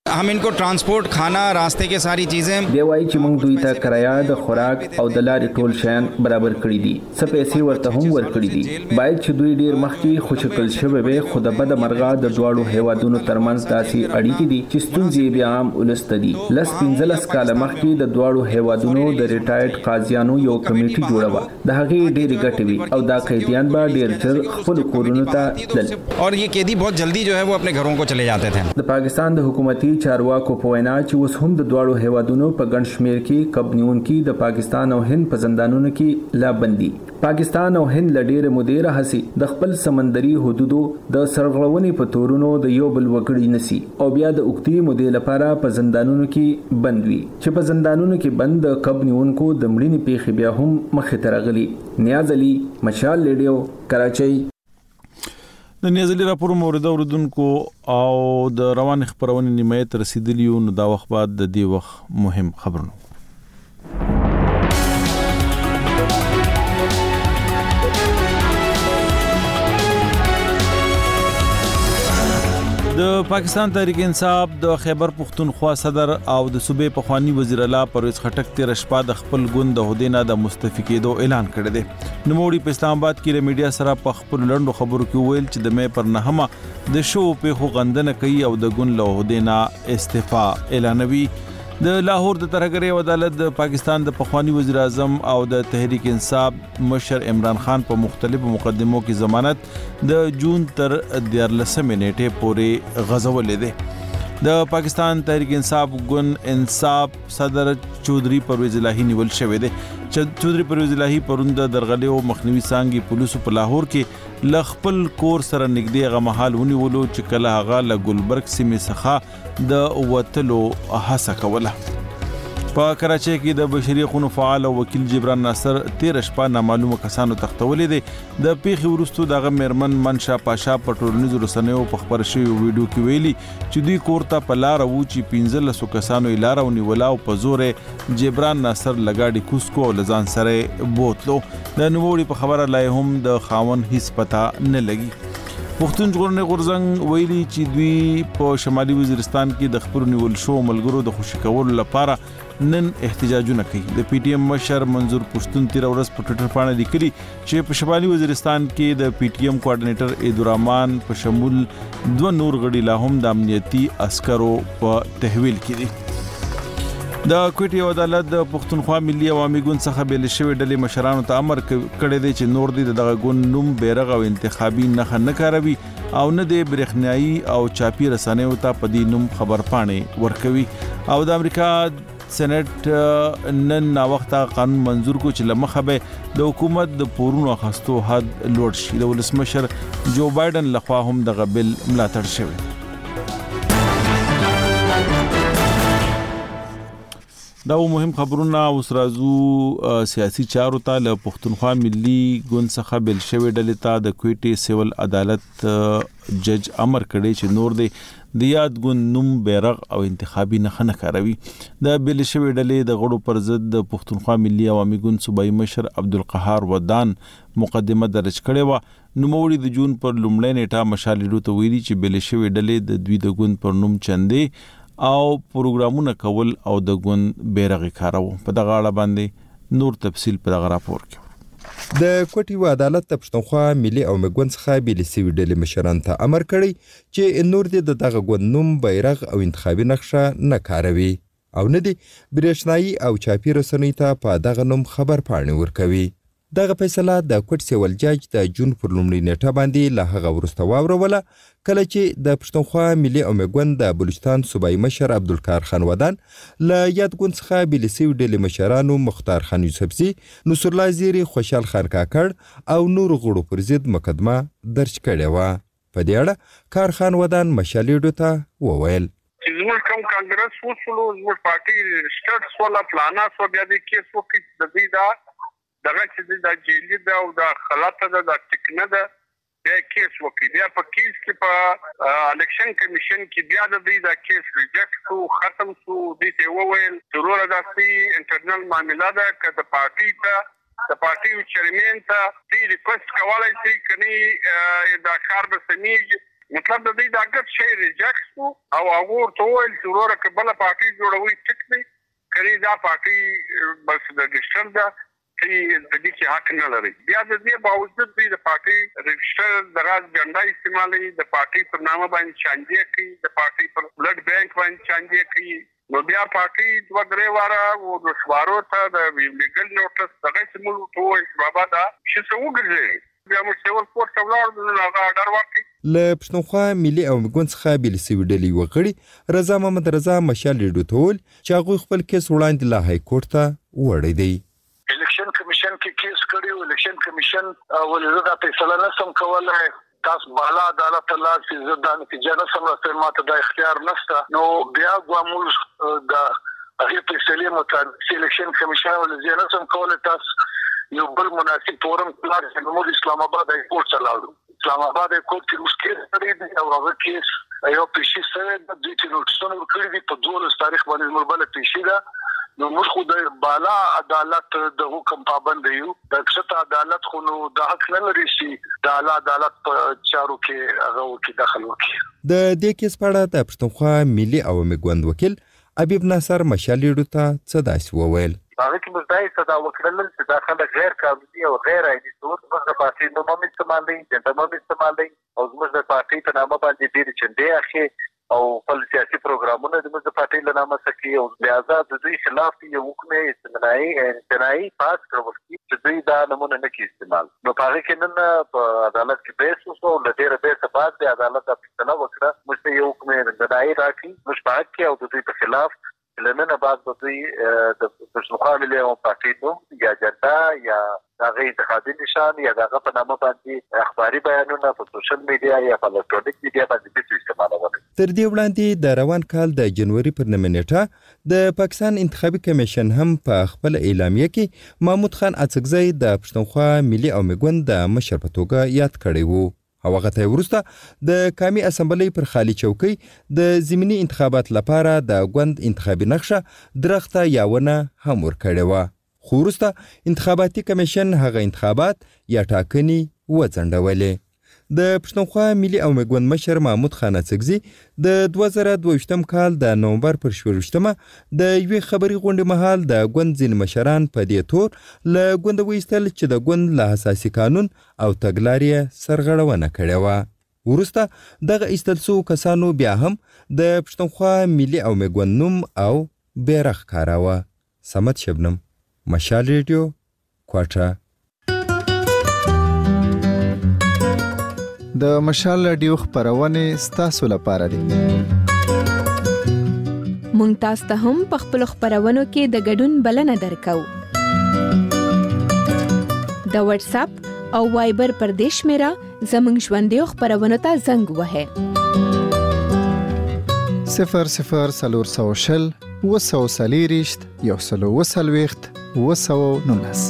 हम इनको ट्रांसपोर्ट, खाना, रास्ते के सारी चीजें دی وایي چې موږ دوی ته کرایه د خوراک او د لارې ټول شیان برابر کړی دي. څه پیسې ورته هم ورکړي دي. باید چې دوی ډیر مخکې خوشکل شوي وي، خو د بده مرغه د دواړو هیوادونو ترمنځ داسې اړیکې دي چې ستونزې بیا هم ولسته دي. لس پنځلس کاله مخکې د دواړو هیوادونو د ریټایرډ قاضیانو یو کمیټي جوړه وه. د هغې ډېرې ګټې وي او دا قیدیان به ډېر ژر خپلو کورونو ته تلل. और ये कैदी बहुत जल्दी जो है वो अपने घरों को चले जाते थे. د پاکستان د حکومتي چارواکو په وینا چې اوس هم د دواړو هیوادونو په ګڼ شمېر کې کب نیونکي د پاکستان او هند په زندانونو کې لا بندي. پاکستان او هند له ډېرې مودې راهیسې د خپل سمندري حدودو د سرغړونې په تورونو د یو بل وګړي نسی او بیا د اوږدې مودې لپاره په زندانونو کې بند وي، چې په زندانونو کې بند د کب نیونکو د مړینې پیښې بیا هم مخې ته راغلي. نیاز علي، مشال ریډیو، کراچۍ. د نیاز علي راپور مورد اوردونکو او د روان خبرونې نیمایت رسیدلی نو دا وخت بعد د دې وخت مهم خبرونه. د پاکستان تحریک انصاف د خیبر پختونخوا صدر او د صوبې پخوانی وزیر اعلی پرویز خټک تیر شپه د خپل ګوند د هدینه د مستعفی کېدو اعلان کړی دی. نوموړي په اسلام آباد کې د میډیا سره په خپل لنډو خبرو کې ویل چې د مې پر نهمه د شو په خو غندنه کوي او د ګوند له هدینه استعفا اعلانوي. د لاهور د ترهګرۍ عدالت د پاکستان د پخوانی وزیر اعظم او د تحریک انصاف مشر عمران خان په مختلفو مقدمو کې ضمانت د جون تر دیارلسمې نیټې پورې غځولې ده. د پاکستان تحریک انصاف ګوند انصاف صدر چودھری پرویز الہی نیول شوی دی. چودھری پرویز الہی پروند درغلې او مخنیوي څانګې پولیسو په لاهور کې لخپل کور سره نږدې غ محل ونیولو چې کله هغه ل ګلبرګ سیمې څخه د وتلو هڅه کوله. په کراچۍ کې د بشري حقوقو فعال او وکیل جبران ناصر تیر شپه نامعلومه کسانو تختولې دي. د پیښې وروسته دغه میرمن منشا پاشا په ټولنیزو رسنیو په خبر شوی ویډیو کې ویلي چې دوی کور ته په لار وو چې پنځلس کسانو یې لار ونیوله او په زور جبران ناصر لګاډي کوسکو او لزان سره بوتلو. د نوموړي په خبره لای هم د خاون هیڅ پتا نه لګي. پښتون ژغورنې غورځنګ ویلي چې دوی په شمالي وزیرستان کې د خبرو نیول شو ملګرو د خوشی کولو لپاره نن احتجاجونه کوي. د پی ټی ایم مشر منظور پښتون تیر ورځ په ټوئیټر باندې لیکلي چې په شمالي وزیرستان کې د پی ټی ایم کوارډینیټر عیدالرحمان په شمول دوه نور غړي لا هم د امنیتي عسکرو په تحویل کې دي. د کوټي عدالت د پښتونخوا ملي عوامي ګوند څخه بیل شوی ډلې مشرانو ته امر کړی دی چې نور دي دغه ګوند نوم بیرغ او انتخابي نښه نه کاروي او نه د برېښنایي او چاپی رسنیو ته په دې نوم خبر پاڼې ورکوي. او د امریکا سېنات نن نا وخت قانون منزور کو چې لمخه به د حکومت د پورونو اخستو حد لوړ شي. د ولسمشر جو بایدن لخوا هم دغه بل ملاتړ شوی. دا مهم خبرونه اوس راځو سیاسي چارو ته. له پښتونخوا ملي ګوند څخه بل شوی ډلې ته د کوټي سیول عدالت جج امر کړی چې نور دی د یاد ګوند نوم بیرغ او انتخابي نښه نه کاروي. د بل شوی ډلې د غړو پر ضد د پښتونخوا ملي عوامي ګوند صوبایي مشر عبدالقهار ودان مقدمه درج کړې و. نوموړي د جون پر لومړۍ نیټه مشالېدو ته ویلي چې بل شوی ډلې د دوی د ګوند پر نوم چندې او پروګرامونه کول او د ګوند بیرغ کارو. په دغه اړه باندې نور تفصیل په دغه راپور کې. د کوټي و عدالت د پښتونخوا ملي او مګوند څخه بیل سوي ډلې مشران ته امر کړی چې نور دي دغه ګوند نوم بیرغ او انتخابي نقشه نه کاروي او نه دي برېښنایي او چاپی رسنۍ ته په دغه نوم خبر پاڼې ورکوي. دغه فیصله د کوټ سیول جج د جون پر لومړۍ نیټه باندې له هغه وروسته واوروله کله چې د پښتونخوا ملي او مګوند د بلوچستان صوبایي مشر عبدالقهار خان ودان له یاد ګوند څخه بیل سوي ډلې مشرانو مختار خان یوسفزي، نصرالله زیري، خوشحال خان کاکړ او نورو غړو پر ضد مقدمه درج کړې وه. په دې اړه کار خان ودان مشالېډو ته وویل چې زموږ کوم کانګرس وشولو زموږ پارټي سټارټ سوله پلانا سو بیا د کیس وکړي د دې دا دغه چې د جیلی دا او د خلاته د ټکنه ده بیا کیس وکړي. بیا په کیس کې په الیکشن کمیشن کې بیا د دې دا کیس ریجیکټ شو، ختم شو. دې ته وویل ضرور داسې انټرنل معاملې ده که د پارټي ته د پارټي چیرمن ته دې ریکوست کولای شي کني دا کار به سمېږي مطلب د دې د اګر شی ریجکټ او هغه ورته ویل چې وروره که بله پارټي جوړوي ټیک دی کړي دا پارټي بس د رجسټر ده چې د دې کې حق نه لري. بیا د دې باوجود دوی د پارټي رجسټر د راز جنډا استعمالوي، د پارټي پر نامه باندې چانجې کوي، د پارټي پر بلډ بانک باندې چانجې کوي. نو بیا پارټي دوه درې واره و د شوارو ته د لیګل نوټس دغه سیمول ټول بابا دا چې څه وګرځي بیا موږ سیول کورټ ته ولاړو نو هغه اډر ورکړي. له پښتونخوا ملي او مګوند څخه بیل سوي ډلې وغړي رضا محمد رضا مشال لیډو ټول چې هغه خپل کیس وړاندې لا هاي کورټ ته وړي دی. الیکشن کمیشن کې کیس کړی، الیکشن کمیشن ولې دا فیصله نه سم کولای، تاسو بالا عدالت الله چې زدا نتیجه نه سم راځي، ماته د اختیار نشته. نو بیا کومول د هغه فیصله مطابق الیکشن کمیشن ولې نه سم کولای، تاسو یو بل مناسب فورم پلان چې موږ اسلام آباد کورټ چلاړو. اسلام آباد کورټ کې اوس کیس کړی دی او هغه کیس یو پیشي سره د دې چې نوټسونه ورکړي دي په دولس تاریخ باندې مربله پیشي ده. نو موږ خو د بالا عدالت د حکم پابند یو، د کښته عدالت خو نو د حق نه لري چې د اعلی عدالت په چارو کې هغه کې دخل وکړي. د دې کیس په اړه د پښتونخوا ملي او مګوند وکیل حبیب ناصر مشالیډو ته څه داسې وویل. هغه کې موږ دای صدا وکړل چې دا خلک غیر قانوني او غیر عیني ټول موږ د پارټي نوم هم استعمال دي، جنډا هم استعمال دي او موږ د پارټي په نامه باندې ډېر چندې اخی او خپل سیاسي پروګرامونه د موږ د پارټي له نامه سکی او لہذا د دوی خلاف یو حکم استمنایی استنایی پاس کړو چې دوی دا نمونه نه کی استعمال. نو هغه کې نن په عدالت کې بیس وسو او ډېر بیس بعد د عدالت فیصله وکړه موږ یو حکم استنایی راکړي موږ په حق کې او د دوی په خلاف لنن بعد د دوی د پښتونخوا ملي او پارټي نوم یا جنډا یا هغه انتخابي نشان یا هغه په نامه باندې اخباري بیانونه په سوشل میډیا یا په الکترونیک میډیا باندې د استعمالول. تر دې وړاندې د روان کال د جنوري پر نیټه د پاکستان انتخابي کمیشن هم په خپل اعلامیه کې محمود خان اڅکزی د پښتونخوا ملي او مګوند د مشر په توګه یاد کړی وو. او هغه ته وروسته د قومي اسمبلی پر خالی چوکۍ د ضمني انتخابات لپاره د ګوند انتخابي نقشه درخته یاونه هم ورکړې وه. خو وروسته انتخاباتي کمیشن هغه انتخابات یا ټاکنې وځنډولې. د پښتونخوا ملي او مګوند مشر محمود خان اڅکزي د دوه زره دوه کال د نومبر پر شپږمه د یوې خبري غونډې مهال د ګوند ځینې مشران په دې تور له ګونده وایستل چې د ګوند له اساسي قانون او تګلارې سرغړونه کړې وه. وروسته دغه ایستل سوو کسانو بیا هم د پښتونخوا ملي او مګوند نوم او بیرغ کاراوه. صمد شبنم، مشال ریډیو، کوټه. د مشال رادیو خبرونه ستاسو لپاره دي. مونږ تاسو ته هم په خپل خبرونو کې د ګډون بلنه درکو. د واتس اپ او وایبر پر دیش میرا زمنګ ژوندې خبرونه ته زنګ وهه. صفر صفر سلور سوشل وسو سلیریشت یو سلو وسلويخت وسو نونس.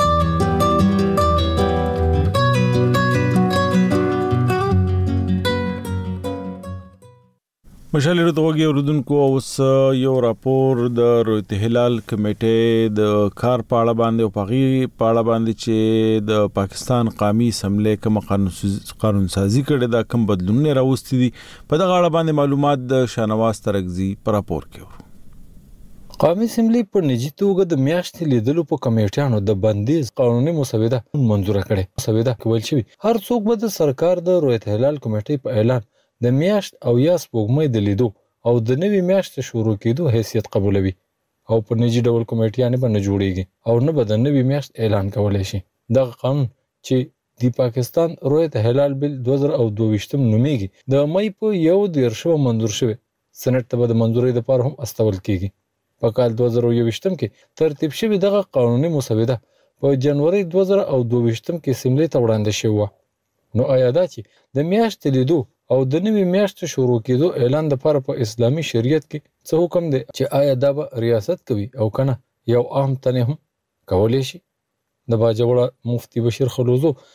مشالې توګه اوردونکو اوس یو راپور د رویت هلال کمیټې د کار پاړه باندې او پغی پاړه باندې چې د پاکستان قومي اسمبلی کوم قانون سازي کړي دا کوم بدلونونه راوستي دي په دغه اړه باندې معلومات د شانواز ترکزي پر راپور کې. قومي اسمبلی په نجی توګه د میاشتې لیدلو په کمیټیانو د بندیز قانوني مسوده منزور کړي. مسوده کول شي هر څوک به د سرکار د رویت هلال کمیټې په اعلان د میاشت او یا سپوږمۍ د لیدو او د نوې میاشتې شروع کېدو حیثیت قبولوي او په نجی ډول کمیټیانې به نه جوړیږي او نه به د نوې میاشت اعلان کولی شي. دغه قانون چې د پاکستان رویت هلال بل دوه زره او دوه ویشتم نومیږي د مئی په یو دیرشمه منظور شوی. سنټ ته به د منظورۍ لپاره هم استول کیږي. په کال دوه زره یو ویشتم کې ترتیب شوی دغه قانوني مسوده په جنوري دوه زره او دوه ویشتم کې اسمبلی ته وړاندې شوی و. نو آیا دا چې د میاشتې لیدو او د نوې میاشتې شروع کېدو اعلان د لپاره په اسلامي شریعت کې څه حکم دی چې آیا دا به ریاست کوي او کنه یو عام تنه هم کولی شي؟ د باجوړه مفتی بشیر خلوزو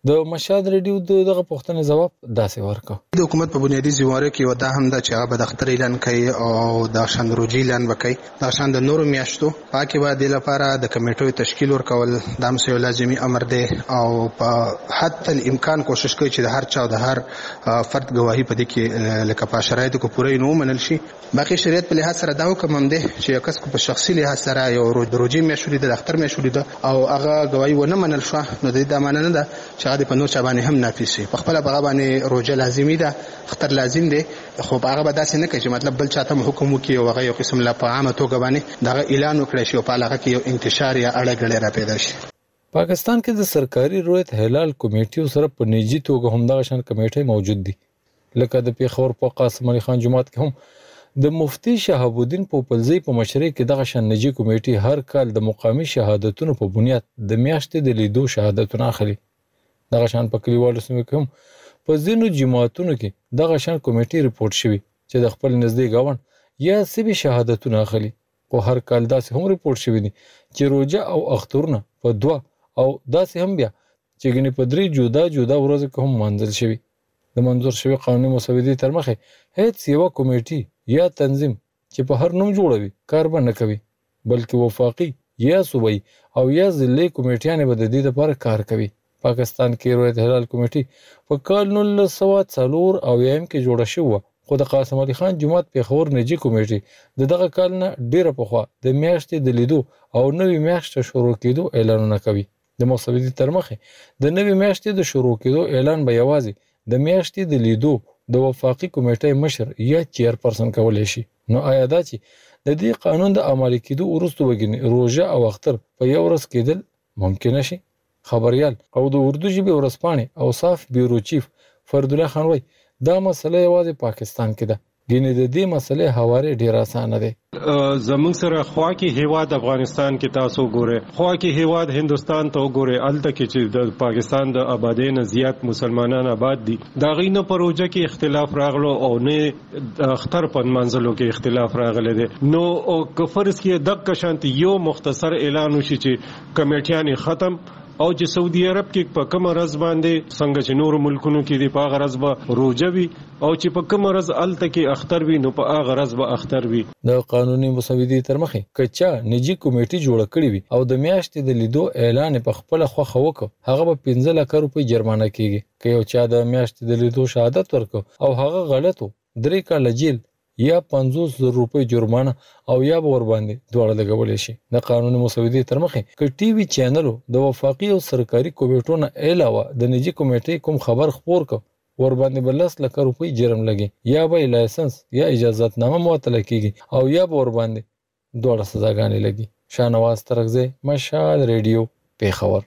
د مشاد ریډیو دغه پوښتنې جواب داسې ورکړ. د حکومت په بنیادی ذمہواری کې ودا هم د چې هغه به د اختر اعلان کوي او د شان روجي اعلان وکړي د شان د نورو میاشتو پاکي به د لپاره د کمیټو تشکیل ورکول د امسیو لازمي امر دی او په حتی الامکان کوشش کوي چې د هر چا د هر فرد گواهی په دې کې لکه په شرایطو کې پوره نه منل شي. باقي شریعت په لحاظ سره دا حکم هم دی چې یو کس کو په شخصي لحاظ سره یو روجي میاشتو د اختر میاشتو او هغه گواهی ونه منل شو نو د دې امانه نه ده چې هغه په نور چا باندې هم نافذ شي. په خپل هغه باندې روجه لازمي ده اختر لازم دی خو هغه به داسې نه کوي چې مطلب بل چاته حکم وکړي او هغه یو قسم لا په عامه توګه باندې دا اعلان وکړي شي او په هغه کې یو انتشار یا اړه ګړې را پیدا شي. پاکستان کې د سرکاري رویت هلال کمیټو سره په نجی توګه هم دغه شان کمیټې موجود دي لکه د پیښور په قاسم علي خان جماعت کې هم د مفتی شهاب الدین پوپلزی په مشرۍ کې دغه شان نجی کمیټې هر کال د مقامی شهادتونو په بنیاد د میاشتې د لیدو شهادتونه اخلي. دغه شان په کلیوالو سیمو کې هم په ځینو جماعتونو کې دغه شان کمیټې ریپورت شوي چې د خپل نږدې گاوند یا سبي شهادتونه اخلي. خو هر کال داسې هم ریپورت شوي دي چې روجه او اخترونه په دوه او داسې هم بیا چې ګنې په درې جدا جدا ورځو کې هم منځل شوي. د منظور شوی قانوني مسودې تر مخې هیڅ یوه کمیټي یا تنظیم چې په هر نوم جوړوي کار به نه کوي بلکې وفاقي یا صوبایي او یا ضلعي کمیټیانې به د دې لپاره کار کوي. پاکستان کې رویت هلال کمیټي په کال نولس سوه څلور اویایم کې جوړه شوې وه خو د قاسم علي خان جومات پیښور نجي کمیټي د دغه کال نه ډیره پخوا د میاشتې د لیدو او نوې میاشته شروع کېدو اعلانونه کوي. د مسودې تر مخې د نوې میاشتې د شروع کېدو اعلان به یوازې د میاشتې د لیدو د وفاقي کمیټې مشر یا چیرپرسن کولای شي. نو آیا دا چې د دې قانون د عملي کېدو وروسته وګڼي روژه او اختر په یو ورځ کېدل ممکن شي؟ خبريال او د اردو ژبې ورځپاڼې اوصاف بیورو چیف فرد الله خان وایي دا مسله یوازې پاکستان کې ده ګینه د دې مسلې حواله ډیر اسانه ده. زمونږ سره خوا کې هیواد افغانستان کې تاسو ګوره خوا کې هیواد هندستان ته ګوره الته کې چې د پاکستان د آبادی نه زیات مسلمانان آباد دي دا غینه پروژه کې اختلاف راغلو او نه اختر په منځلو کې اختلاف راغلی دی. نو او کفرس کې دغه شانتي یو مختصر اعلان وشي چې کمیټیان ختم او چې سعودي عرب کې په کوم ورځ باندې څنګه چې نور ملکونو کې دی په هغه ورځ به روزه وي او چې په کوم ورځ الته کې اختر وي نو په هغه ورځ به اختر وي. د قانوني مسودې تر مخې کچا نجی کمیټي جوړ کړی وي او د میاشتې د لیدو اعلان په خپل خوخه وکړ هغه به پنځه لک روپۍ جرمانه کیږي. که یو چا د میاشتې د لیدو شهادت ورکړ او هغه غلطو درې کاله جیل یا پنځوس زره روپۍ جرمانه او یا به ور باندې دواړه لګولې شي. د قانوني مسودې تر مخې ک ټي وي چینلو د وفاقي او سرکاري کمیټو نه علاوه د نجی کمیټې کوم خبر خپور ک ور باندې بلس لک روپۍ جرم لګي یا به لایسنس یا اجازهت نامه معطل کیږي او یا به ور باندې دواړه سزاګانې لګي. شاهنواز ترغزی مشال ریډیو پیښور.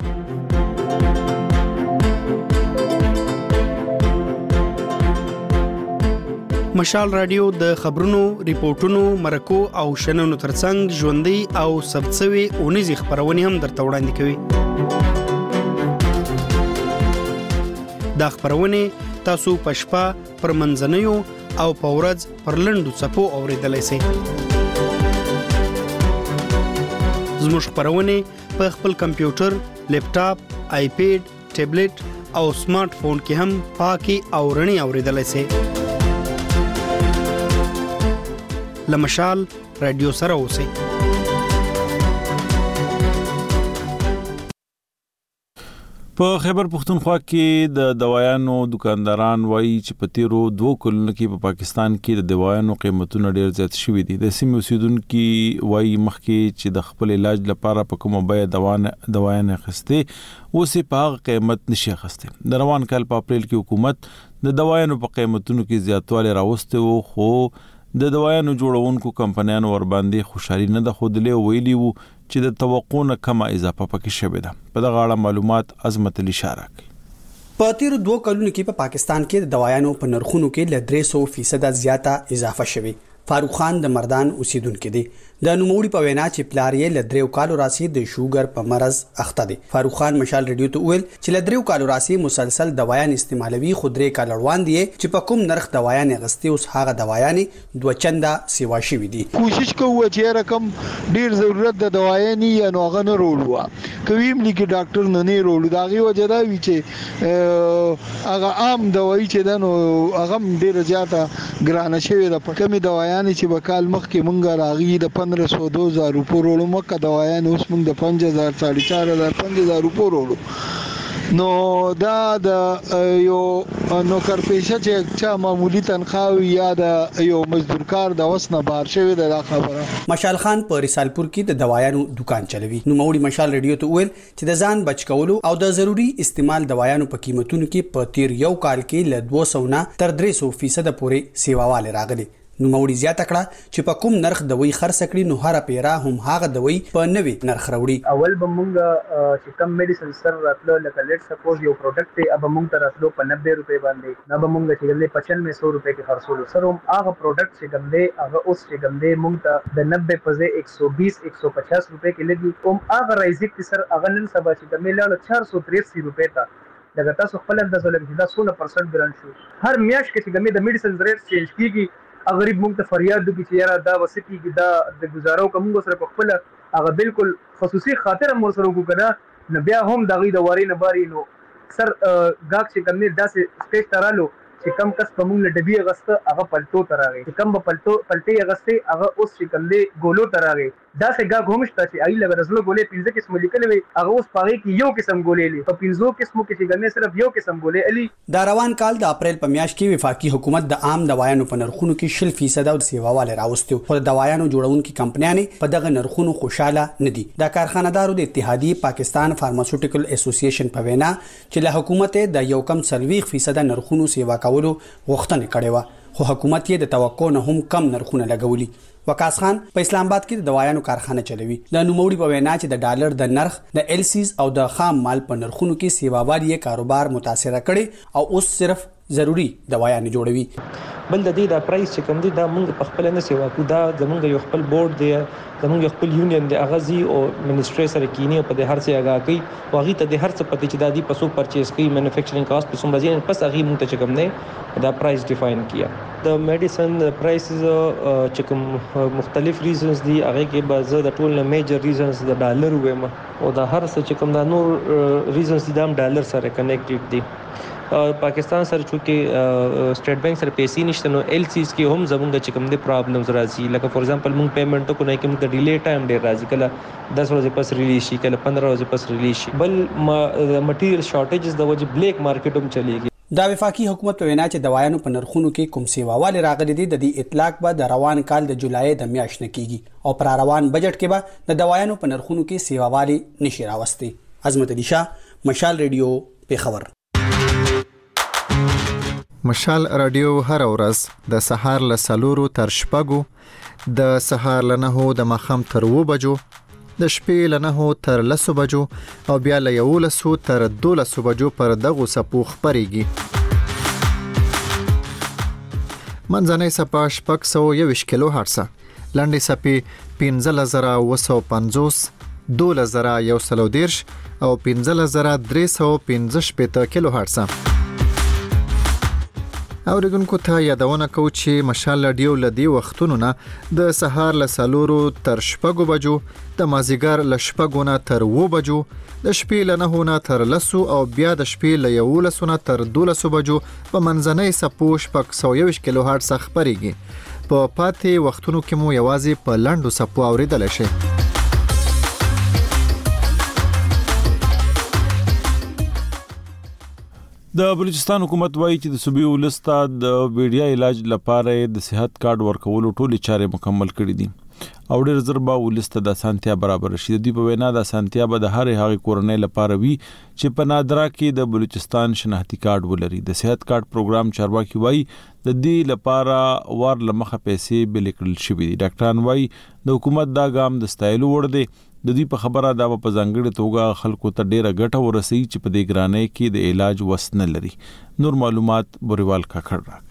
مشال رادیو د خبرونو، ریپورتونو، مرکو او شننو ترڅنګ ژوندۍ او ثبتسوي اونیزي خبرونه هم درته وړاندې کوي. دا خبرونه تاسو په شپه پر منځنیو او په ورځ پر لنډو څپو اوریدلای شئ. زموږ خبرونه په خپل کمپیوټر، لیپټاپ، آیپیډ، ټابلیټ او سمارټ فون کې هم پاکي او رڼي اوریدلای شئ. لمشال رادیو سره اوسئ. په خیبر پختونخوا کې د دوايانو دکانداران وایي چې په تیرو دوه کلونو کې په پاکستان کې د دوايانو قیمتونه ډیر زیات شوي دي. د سیمې اوسیدونکو وایي مخکې چې د خپل علاج لپاره په کومه بیه دوايانې اخیستې اوسې په هغه قیمت نشي اخیستې. د روان کال په اپریل کې حکومت د دوايانو په قیمتونو کې زیاتوالی راوستی و خو د دوايانو جوړونکو کمپنیانو ور باندې خوشحالي نه ده ښودلې. ویلي وو چې د توقع نه کمه اضافه پکې شوې ده. په دغه اړه معلومات عظمت علي اشاره کوي. په تیر دوه کلونو کې په پاکستان کې د دوايانو په نرخونو کې ل درې سوه فیصد زیاته اضافه شوې. فاروق خان د مردان اوسیدونکو دی. د نوموړي په وینا چې پلار یې له دریو کالو راسي د شوګر په مرض اخته دی. فاروق خان مشال ریډیو ته ویل چې له دریو کالو راسي مسلسل دوايان استعمالوي، خو درې کال روان دي چې په کوم نرخ دوايان غستي اوس هغه دوايان دوه چنده سیوا شوي دي. کوشش کوو چې رقم ډیر ضرورت د دوايان یا نو غن رولوا کویم لیکي ډاکټر نه نه رولو دا غي وجه دا وی چې هغه عام دوايي چې دنو هغه ډیر زیاته ګرانه شوی د پکمې دوايان چې وکال مخ کې مونږه راغي د پندرہ سو دو ہزار روپو رولو مکه دوايان اوس مونږ د پنځه هزار ساڑھے چار هزار پنځه هزار روپو رولو. نو دا د یو نوکر پیشه چې چا معمولی تنخواه یا د یو مزدور کار د وسنه بار شوی د خبره. مشال خان په رسالپور کې د دوايانو دکان چلوي. نو موري مشال ریډیو ته ویل چې د ځان بچ کولو او د ضروری استعمال دوايانو په قیمتونو کې په تیر یو کال کې له دوه سوه نه تر درې سوه فیصد پورې سیواواله راغلي. نو موري زیاته کړه چې په کوم نرخ دوی خرڅ کړي نو هر پیرا هم هغه دوی په نوي نرخ راوړي. اول به مونږ چې کم میډیسن سر راتلو لکه لیټ سپوز یو پروډکټ دی اب مونږ ته راتلو په نبے روپے باندې نه به مونږ چې له پچانوے سو روپے کې خرڅولو سر هم هغه پروډکټ چې کوم دی هغه اوس چې کوم دی مونږ ته د نبے پځه ایک سو بیس ایک سو پچاس روپے کې لګي کوم هغه رایزیک سر هغه نن سبا چې کوم لاله چار سو تریاسی روپے تا لکه تاسو خپل د زول کې دا سولہ پرسنٹ ګران شو هر میاش کې چې کوم د میډیسن ریټ چینج کیږي. غریب مونږ ته فریاد وکړي چې یاره دا وسکی کې دا د گزارو کوم سره په خپل هغه بالکل خصوصي خاطر مور سره وکړه نه بیا هم دغه د واری نه باري نو سر گاک چې کوم نه داسې سټیج ترالو چې کم کس په مونږ له ډبي غسته هغه پلټو تراغي چې کم په پلټو پلټي غسته هغه اوس چې کوم دی ګولو تراغي دا څه گاک هم شته چې ای لګ رسلو ګولې پنځه قسم لیکل وي هغه اوس پاره کې یو قسم ګولې لې په پنځو قسمو کې چې ګنې صرف یو قسم ګولې علي. دا روان کال د اپریل په میاشت کې وفاقي حکومت د عام دوايانو په نرخونو کې شل فیصد او سیواواله راوستو. خو د دوايانو جوړونکو کمپنیانې په دغه نرخونو خوشاله نه دي. د کارخانه‌دارو د اتحادیه پاکستان فارماسوټیکل اسوسییشن په وینا چې له حکومت د یو کم سلويخ فیصد نرخونو سیوا کولو غوښتنه کړې و خو حکومت یې د توقع نه هم کم نرخونه لګولي. وقاص خان په اسلام آباد کې د دوايانو کارخانه چلوي. د نوموړي په وینا چې د ډالر د نرخ د ایل سیز او د خام مال په نرخونو کې سیواوالي کاروبار متاثر کړي او اوس صرف ضروری دوايانې جوړوي. بل د دې د پرایس چې کوم دي دا موږ په خپل نه سیوا کو دا زموږ یو خپل بورډ دی زموږ خپل یونین دی اغازي او منیسټری سره کینی په د هر څه هغه کوي او هغه ته د هر څه پته چې د دې پسو پرچیز کوي مینوفیکچرینګ کاست په سم راځي پس هغه موږ ته چې کوم نه دا پرایس ډیفاین کیا. د میډیسن پرایسز چې کوم مختلف ریزنز دي هغه کې به زه د ټول نه میجر ریزنز د ډالر وایم او د هر څه چې کوم د نور ریزنز دي د ډالر سره کنیکټډ دي. پاکستان سره چې سټیټ بانک سره پیسې نشته نو ایل سیز کې هم زمونږ چې کوم دي پرابلمز راځي لکه فور ایگزامپل مونږ پیمنټ کو نه کوم د ډیلی ټایم ډیر راځي کله دس ورځې پس ریلیز شي کله پندرہ ورځې پس ریلیز شي. بل مټیریل شارټیجز د وجه بلیک مارکیټ هم چلیږي. دا وفاقي حکومت وینا چې دوايانو په نرخونو کې کوم سیواواله راغلي دي د دې اطلاق به د روان کال د جولای د میاشتې نه کیږي او پر روان بجټ کې به د دوايانو په نرخونو کې سیواواله نشي راوستي. عظمت علي شاه، مشال ریډیو، پیښور. مشال رادیو هر ورځ د سهار له سلورو تر شپږو د سهار له نهو د ماښام تر اووه بجو د شپې له نهو تر لسو بجو او بیا له یولسو تر دولسو بجو پر دغو څپو خپریږي. منځنۍ څپه شپږ سوه یوویشت کیلو هرټزه، لنډې څپې پنځلس زره اووه سوه پنځوس، دولس زره یو سل او دېرش او پنځلس زره درې سوه پنځه شپېته کیلو هرټزه. اوریدونکو ته یادونه کوو چې مشال رادیو له دې وختونو نه د سهار له څلورو تر شپږو بجو، د مازیګر له شپږو نه تر اووه بجو، د شپې له نهو نه تر لسو او بیا د شپې له یولسو نه تر دولسو بجو په منځنۍ څپو شپږ سوه یوویشت کیلو هرټز خپریږي. په پاتې وختونو کې مو یوازې په لنډو څپو اوریدلی شئ. د بلوچستان حکومت وایي چې د صوبې ولس ته د ویډیا علاج لپاره د صحت کارت ورکولو ټولې چارې مکمل کړې دي او ډېر زر به ولس ته د اسانتیا برابر شي. د دوی په وینا د اسانتیا به د هرې هغې کورنۍ لپاره وي چې په نادرا کې د بلوچستان شناختی کارت ولري. د صحت کارت پروګرام چارواکي وایي د دې لپاره وار له مخه پیسې بلې کړل شوي دي. ډاکټران وایي د حکومت دا ګام د ستایلو وړ دی. د دې په خبره دا په ځانګړې توګه خلکو ته ډیره ګټه ورسوي چې په دې ګرانۍ کې د علاج وس نه لري. نور معلومات بوریوال کاکړ راکړي.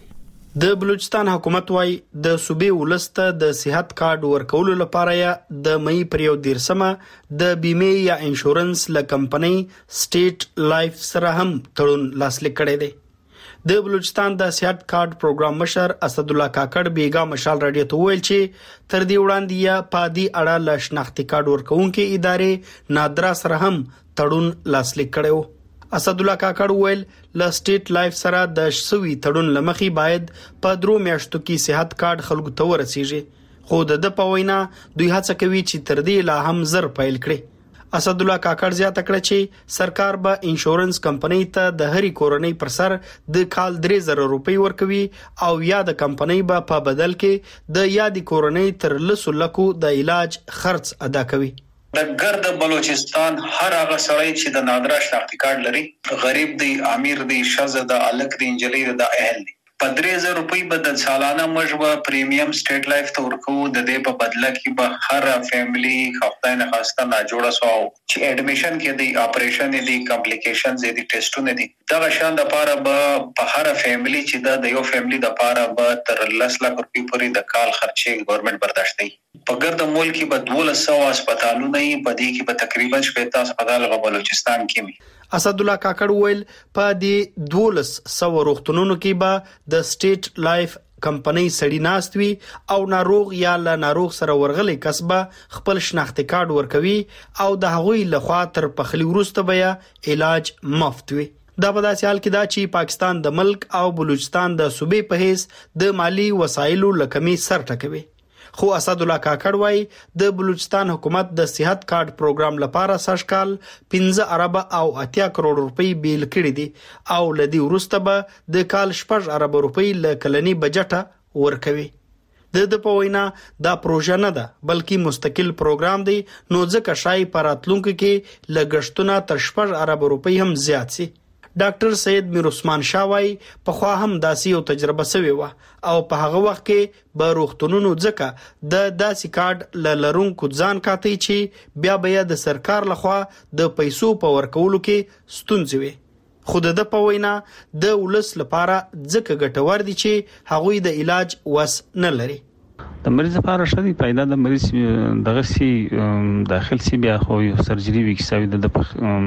د بلوچستان حکومت وايي د صوبې ولسته د صحت کارت ورکولو لپاره یا د مئی پر یو دیرسمه د بیمه یا انشورنس له کمپنۍ سټیټ لایف سره هم تړون لاسلیک کړی دی. د بلوچستان د صحت کارت پروګرام مشر اسد الله کاکړ بیګا مشال رادیو ته ویل چې تر دې وړاندې یا پادي اړه له شناختی کارت ورکوونکې ادارې نادرا سره هم تړون لاسلیک کړو. اسد الله کاکړ ویل ل سټیټ لایف سره د شوي تړون لمخي باید په درو میاشتو کې صحت کارت خلکو ته ورسیږي، خو د په وینا دوی هڅه کوي چې تر دې لا هم زر پیل کړي. اسد الله کاکړ زیاته کړه چې سرکار به انشورنس کمپنۍ ته د هرې کورنۍ پر سر د کال درې زره روپۍ ورکوي او یا د کمپنۍ به په بدل کې د یادې کورنۍ تر لسو لکو د علاج خرڅ ادا کوي. د ګرد بلوچستان هر هغه سړی چې د نادرا شناختی کارت لري، غریب دی، امیر دی، شزه د الک دی، انجلی د اهل دی، په درې زره روپۍ به د سالانه مجبه پریمیم سټیټ لایف ته ورکو. د دې په بدله کې به هر فیملی خپل نه خاصه نه جوړه سو چې اډمیشن کې دی، اپریشن دی، کمپلیکیشنز دی، ټیسټونه دي، دا شان د پاره به په هر فیملی چې د یو فیملی د پاره به تر لس لک روپۍ پورې د کال خرچې ګورنمنت برداشت کوي. په ګرد ملک کې به دولس سوه هسپتالونه یې په دې کې به تقریبا شپږ هسپتال په بلوچستان کې وي. اسد الله کاکړ ویل په دې دولس سوه روغتونونو کې به د سټیټ لایف کمپنۍ سړی ناست وي او ناروغ یا له ناروغ سره ورغلي کسبه خپل شناختی کارت ورکوي او د هغوی لخوا تر پخلی وروسته بیا علاج مفت وي. دا په داسې حال کې دا چې پاکستان د ملک او بلوچستان د صوبې په هیڅ د مالی وسایلو لکمي سر ټکوي. خو اسد الله کاکړ وايي د بلوچستان حکومت د صحت کارت پروګرام لپاره سږکال پنځه ارب او اتیا کروڑ روپۍ بیل کړي دي او لدی ورسته به د کال شپږ ارب روپۍ ل کلنی بجټه ورکوي. د د په وینا دا پروژه نه ده بلکې مستقل پروګرام دی، نو ځکه شای پراتلونکو کې لګښتونه تر شپږ ارب روپۍ هم زیات سي. ډاکټر سید میر عثمان شاوای په خوا هم داسې یو تجربه سوی و او په هغه وخت کې به روغتونونو ځکه د داسې کارت ل لرونکو ځان کاتی چې بیا بیا د سرکار لخوا د پیسو په ورکولو کې ستونزې وي. خود د په وینا د ولس لپاره ځکه ګټور دي چې هغوی د علاج وس نه لري. د مریض لپاره شدي پیدا د مریض دغه سي داخل سي بیا خو یو سرجري وکیساوي د په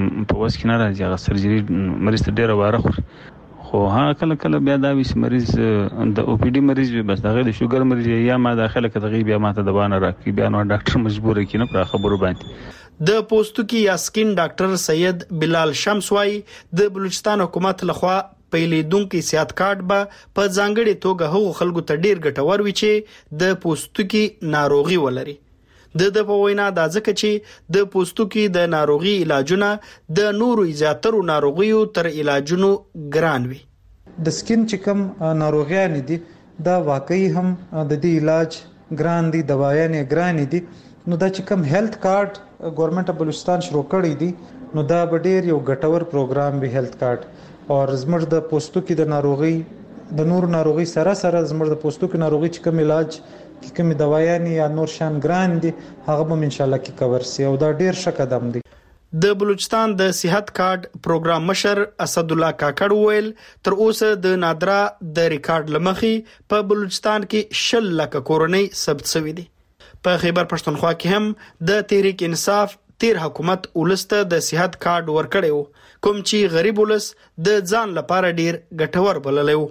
وس کې نه راځي، هغه سرجري مریض ته ډیره واره خوري. خو ها کله کله بیا دا وي چې مریض د او پی ډي مریض وي، بس دغه د شوګر مریض یا ما داخله کړي بیا ماته د بانه راکې بیا نو ډاکټر مجبور کینه پر خبرو باندې. د پوستکی یا سکین ډاکټر سید بلال شمس وايي د بلوچستان حکومت لخوا پیلیدونکو صحت کارت به په ځانګړي توګه هغو خلکو ته ډیر ګټور وي چې د پوستکی ناروغي ولري. د د په وینا دا ځکه چې د پوستکی د ناروغي علاجونه د نورو زیاترو ناروغیو تر علاجونو ګران وي. د سکین چې کوم ناروغیان دي دا واقعي هم د دې علاج ګران دي، دوايانې ګران دي، نو دا چې کوم هیلث کارت ګورنمنت بلوچستان شروع کړی دي نو دا به ډیر یو ګټور پروګرام به هیلث کارت او زموږ د پوستکی د ناروغي د نور ناروغي سره سره زموږ د پوستکی ناروغي چې کوم علاج کې کوم دوايانې یا نور شان ګران دي هغه به ان شاء الله کې کور سي او دا ډیر ښه قدم دی. د بلوچستان د صحت کارت پروګرام مشر اسد الله کاکړ ویل تر اوسه د نادرا د ریکارډ لمخي په بلوچستان کې شل لک کورنۍ ثبت شوې دي. په خیبر پښتونخوا کې هم د تحریک انصاف تیر حکومت ولسته د صحت کارت ورکړیو، کوم چې غریب ولس د ځان لپاره ډیر ګټور بللیو.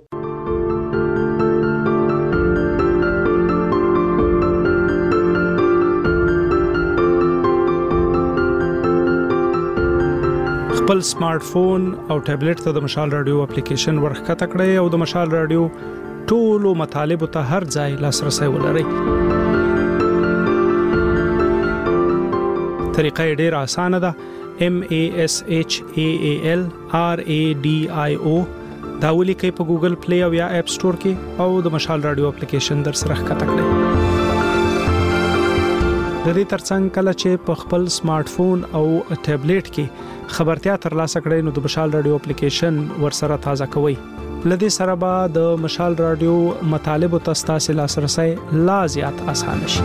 خپل سمارټ فون او ټابلیټ ته د مشال رادیو اپلیکیشن ورخکته کړئ او د مشال رادیو ټولو مطالبه ته هر ځای لاسرسي ولرئ. طریقه ډیر اسانه ده. M A S H A A L R A D I O دا ولیکئ په ګوګل پلی او یا اپ سٹور کې او د مشال رادیو اپلیکیشن در سره ښکته کړئ. د دې ترڅنګ کله چې په خپل سمارټ فون او ټابلیټ کې خبرتیا ترلاسه کړئ نو د مشال رادیو اپلیکیشن ور سره تازه کوئ. لدې سره به د مشال رادیو مطالب او تاسو لاسرسي لا زیات اسانه شي.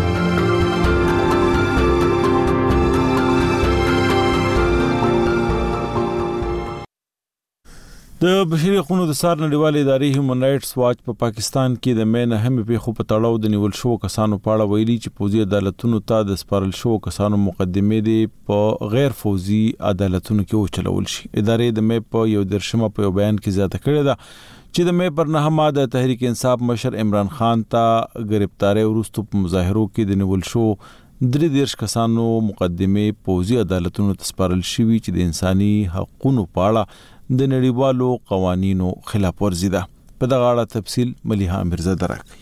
د بشري حقوقو د سار نړیوالې ادارې هیومن رائټس واچ په پاکستان کې د مین اهم پیښو په تړاو د نیول شو کسانو په اړه ویلي چې پوزي عدالتونو ته د سپارل شو کسانو مقدمه دي په غیر فوزي عدالتونو کې وچلول شي. ادارې د مې په یو درشمه په بیان کې زیاته کړې ده چې د مې پر نهمه د تحریک انصاف مشر عمران خان ته گرفتاری وروسته په مظاهرو کې د نیول شو درې دیرش کسانو مقدمه پوزي عدالتونو ته سپارل شوی چې د انساني حقوقو په اړه د نړیوالو قوانینو خلاف ورزي ده. په دغه اړه تفصیل ملیحه امیرزاده راکړي.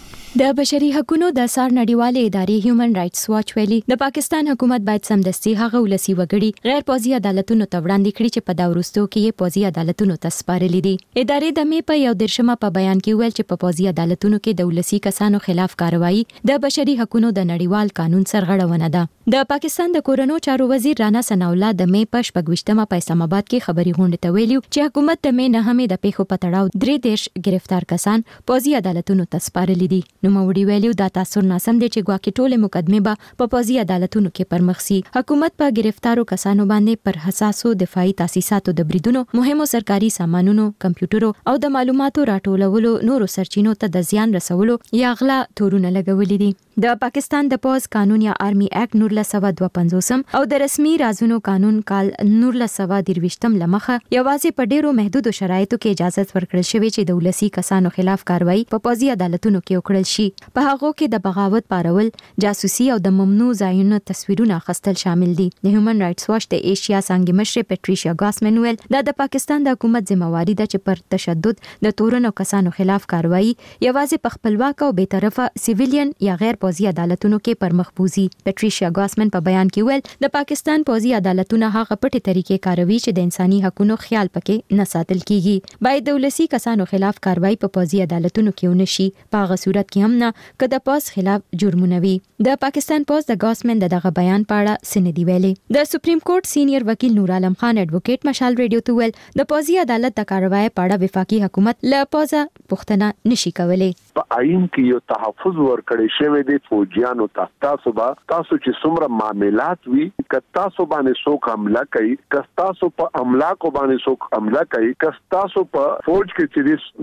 د بشري حقوقو د سار نړیوالې ادارې هیومن رائټس واچ ویلي د پاکستان حکومت باید سمدستي هغه ولسی وګړي غیر پوزي عدالتونو ته وړاندې کړي چې په دا وروستو کې یې پوزي عدالتونو ته سپارلي دي. ادارې د مې په یو درشمه په بیان کې ویل چې په پوزي عدالتونو کې د ولسی کسانو خلاف کاروایی د بشري حقوقو د نړیوال قانون سرغړونه ده. د پاکستان د کورونو چارو وزیر رانا ثناء الله د مې په شپږویشتمه په اسلام آباد کې خبري غونډه ته ویلي چې حکومت د مې نه هم د پیښو په تړاو درې دیش گرفتار کسان پوزي عدالتونو ته سپارلي دي. نو موړي ویلي دا تاسو ناسم دي چې ګواکې ټوله مقدمه به په پوزي عدالتونو کې پرمخ سي. حکومت په گرفتارو کسانو باندې پر حساسو دفاعي تاسیساتو د بریدونو مهمو سرکاري سامانونو کمپیوټرو او د معلوماتو راټولولو نورو سرچینو ته د زیان رسولو یا غلا تورونه لګولې دي. د پاکستان د پوز قانون یا آرمي اکټ نولس سوه دوه پنځوس او د رسمي رازونو قانون کال نولس سوه درویشتم لمخه یوازې په ډیرو محدودو شرایطو کې اجازه ورکړل شوې چې د ولسی کسانو خلاف کاروایی په پوزي عدالتونو کې وکړل شي. په هغه کې د بغاوت پارول، جاسوسي او د ممنوع ځایونو تصویرونه اخیستل شامل دي. د هیومن رائټس واچ د ایشیا څنګه مشر پیټریشیا ګاسمن ویل دا د پاکستان د حکومت ذمہواری ده چې پر تشدد د تورنو کسانو خلاف کاروایی یوازې په خپلواک او بی‌طرفه سیویلین یا غیر پوزي عدالتونو کې پرمخ بوزي. پیټریشیا ګاسمن په بیان کې ویل د پاکستان پوزي عدالتونه هغه پټي طریقې کاروي چې د انساني حقوقو خیال پکې نه ساتل کیږي. باید د ولسی کسانو خلاف کاروایی په پوزي عدالتونو کې ونشي. په هغه صورت کې هم نه کده پوز خلاف جرمونه وي. د پاکستان پوز د ګاسمن دغه بیان په اړه سندې ویلي. د سپریم کورټ سینیئر وکیل نور عالم خان اډوکیټ مشال ریډیو ته ویل د پوزي عدالت د کاروایی په اړه وفاقي حکومت له پوزه پوښتنه نشي کولای. په آئین کې یو تحفظ ورکړی شوی دی فوجیانو ته. تاسو به تاسو چې څومره معاملات وي ک تاسو باندې څوک حمله کوي، ک تاسو په املاکو باندې څوک حمله کوي، ک تاسو په فوج کې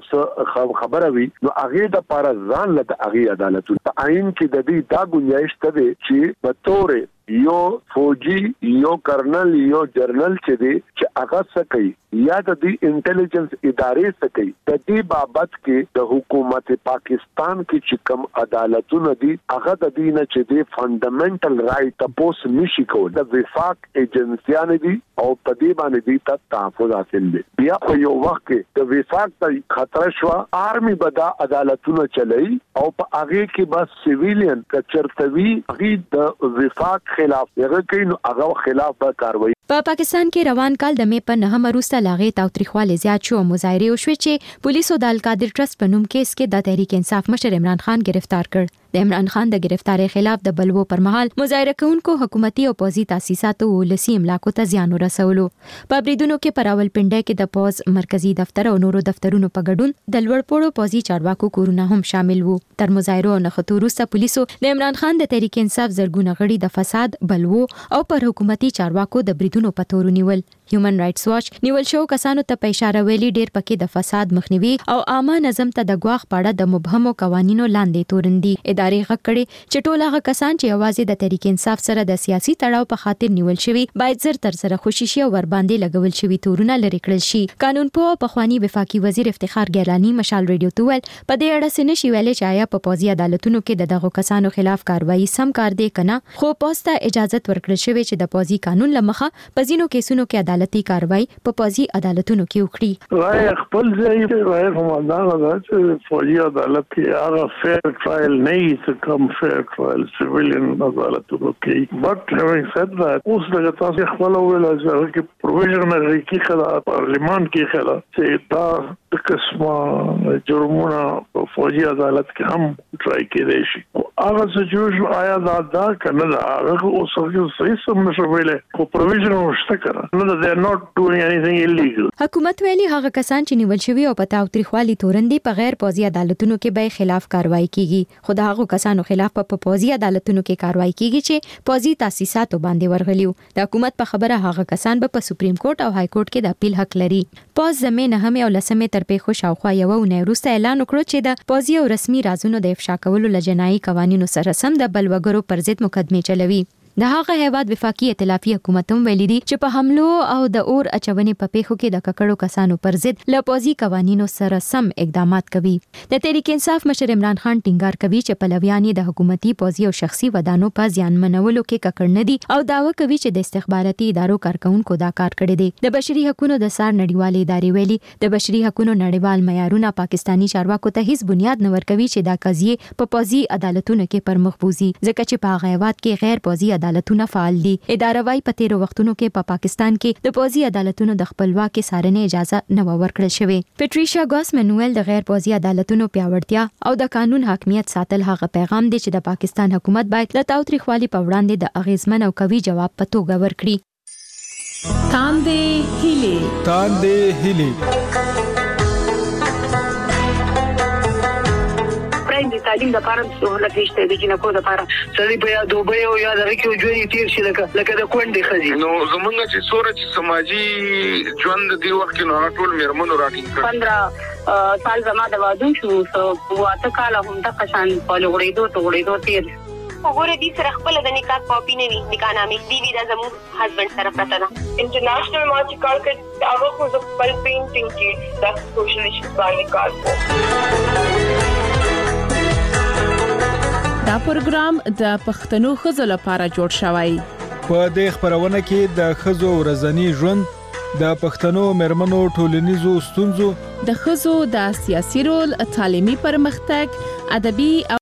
چې خبره وي نو هغه د پاره ځان له هغه عدالت په آئین کې د دې دا گنجائش ته چې په تورې یو فوجي یو کرنل یو جرنل چې دی چې هغه څه کوي یا د دې انټيليجنس ادارې څه کوي د دې بابت کې د حکومت پاکستان کې چې کوم عدالتونه دي هغه د دې نه چې دی فندامنټل رائټ تاسو نشي کولای. د وفاق ایجنسیان دي او په دې باندې دي ته تحفظ حاصل دي. بیا په یو وخت کې د وفاق ته خطر شو آرمي بدا عدالتونه چلای او په هغه کې بس سیویلین کچرتوی هغه د وفاق خلاف هغه کین هغه خلاف به کاروایی. په پاکستان کې روان کال د مې په نهمه وروسته لاغې تاوتریخواله زیات شو. مظاهره وشوه چې پولیسو د القادر ټرست په نوم کیس کې د تحریک انصاف مشر عمران خان گرفتار کړ. د عمران خان د گرفتاری خلاف د بلوو پر مهال مظاهره کوونکو حکومتي او پوزي تاسیساتو ولسی املاکو ته زیان ورسولو. په بریدونو کې په راولپنډي کې د پوز مرکزی دفتر او نورو دفترونو په ګډون د لوړپوړو پوزي چارواکو کورونه هم شامل وو. تر مظاهرو نه خطو وروسته پولیسو د عمران خان د تحریک انصاف زرګونه غړي د فساد، بلوو او پر حکومتي چارواکو د بریدونو په تور نیول. هیومن رائټس واچ نیول شو کسانو ته په اشاره ویلي ډیر پکې د فساد مخنیوي او عامه نظم ته د ګواښ پاړه د مبهمو قوانینو لاندې تورندي. ادارې غږ کړي چې ټول هغه کسان چې یوازې د تحریک انصاف سره د سیاسي تړاو په خاطر نیول شوی باید زر تر سره خوشیشي او ور باندې لګول شوی تورونه لري کړل شي. قانون په پخوانی وفاقي وزیر افتخار ګیلانی مشال ریډیو ته ویل په دې اړه سنشي ویل چې آیا په پوزي عدالتونو کې د دغه کسانو خلاف کاروایی سم کار دی کنه، خو پوسټه اجازه ورکړل شوی چې د پوزي قانون لمخه په ځینو کیسونو کې عدالتي کاروایی په پوزي عدالتونو کې وکړي. راي خپل ځای راي کومه دا چې پوزي عدالت کې هغه فیر ټرایل نه هي کوم فیر ټرایل سیویلین عدالتونو کې. بٹ having said that اوس دغه تاسو خپل ویل چې پروویژنل ریکی خلا پارلیمان کې خلا چې دا د قسمه جرمونه په فوجي عدالت کې هم ټرای کېدای شي. هغه سچويشن آیا دا دا کنه دا هغه اوس هغه صحیح سم نشو ویلې خو پروویژن ورشته کړه نو they are not doing anything illegal. حکومت ویلي هغه کسان چې نیول شوی او په تاوتریخوالي تورندې په غیر پوځي عدالتونو کې به خلاف کاروایی کیږي خو د هغه کسانو خلاف په پوځي عدالتونو کې کاروایی کیږي چې پوځي تاسیساتو باندې ورغلیو. د حکومت په خبره هغه کسان به په سپریم کورټ او های کورټ کې د اپیل حق لري. پوز زمينه هم او لسمه تر په خوشاوخوا یو نه وروسته اعلان وکړ چې د پوځي او رسمي رازونو د افشا کولو لجنایي قوانینو سره سم د بلوګرو پر ضد مقدمه چلوي. د هغه هیواد وفاقي ائتلافي حکومت هم ویلي دي چې په حملو او د اور اچونې په پیښو کې د ککړو کسانو پر ضد له پوځي قوانینو سره سم اقدامات کوي. د تحریک انصاف مشر عمران خان ټینګار کوي چې پلویان د حکومتي پوځي او شخصي ودانو په ځان منولو کې ککړ نه دي او داوا کوي چې د استخباراتي ادارو کارکونکو دا کار کړی دی. د بشري حقوقو د سار نړیوالې ادارې ویلي د بشري حقوقو نړیوال معیارونه پاکستانی چارواکو ته هیڅ بنیاد نه ورکوي چې دا قضیه په پوځي عدالتونو کې پر مخ بوزي ځکه چې په هغه هیواد کې غیر پوځي عدالتونه فعال دي. اداره وايي په تیرو وختونو کې په پا پاکستان کې د پوځي عدالتونو د خپلواکي څارنې اجازه نه ورکړل شوې. پیټریشیا ګاس منویل د غیر پوځي عدالتونو پیاوړتیا او د قانون حاکمیت ساتل هغه پیغام دی چې د پاکستان حکومت باید د تاوتریخوالي په وړاندې د اغیزمن او قوي جواب په توګه ورکړي. تاندې هیلې تاندې هیلې د تعلیم لپاره سہولت نشته د جنکو لپاره سړي په یا دوبه او یا د ریکو ژوند تیر شي لکه لکه د کونډې خزي نو زمونږ چې سوره چې سماجی ژوند دی وخت کې نو ټول میرمنو راټینګ کړ پندرہ سال زما د واده شو سو واته کال هم د قشان په لوړېدو ته وړېدو تیر وګوره دې سره خپل د نکاح کاپی نه وي نکاح نامې دی وی د زمو هسبند سره پراته ده. انټرنیشنل ما چې کار کړ هغه خو د خپل پینټینګ کې د سوشل ایشوز باندې کار کوي. دا پروګرام د پښتنو خزو لپاره جوړ شوی. په دې خبرونه کې د خزو ورځنی ژوند د پښتنو مرمنو ټولنیزو ستونزو د خزو د سیاسي رول تعلیمي پرمختګ ادبي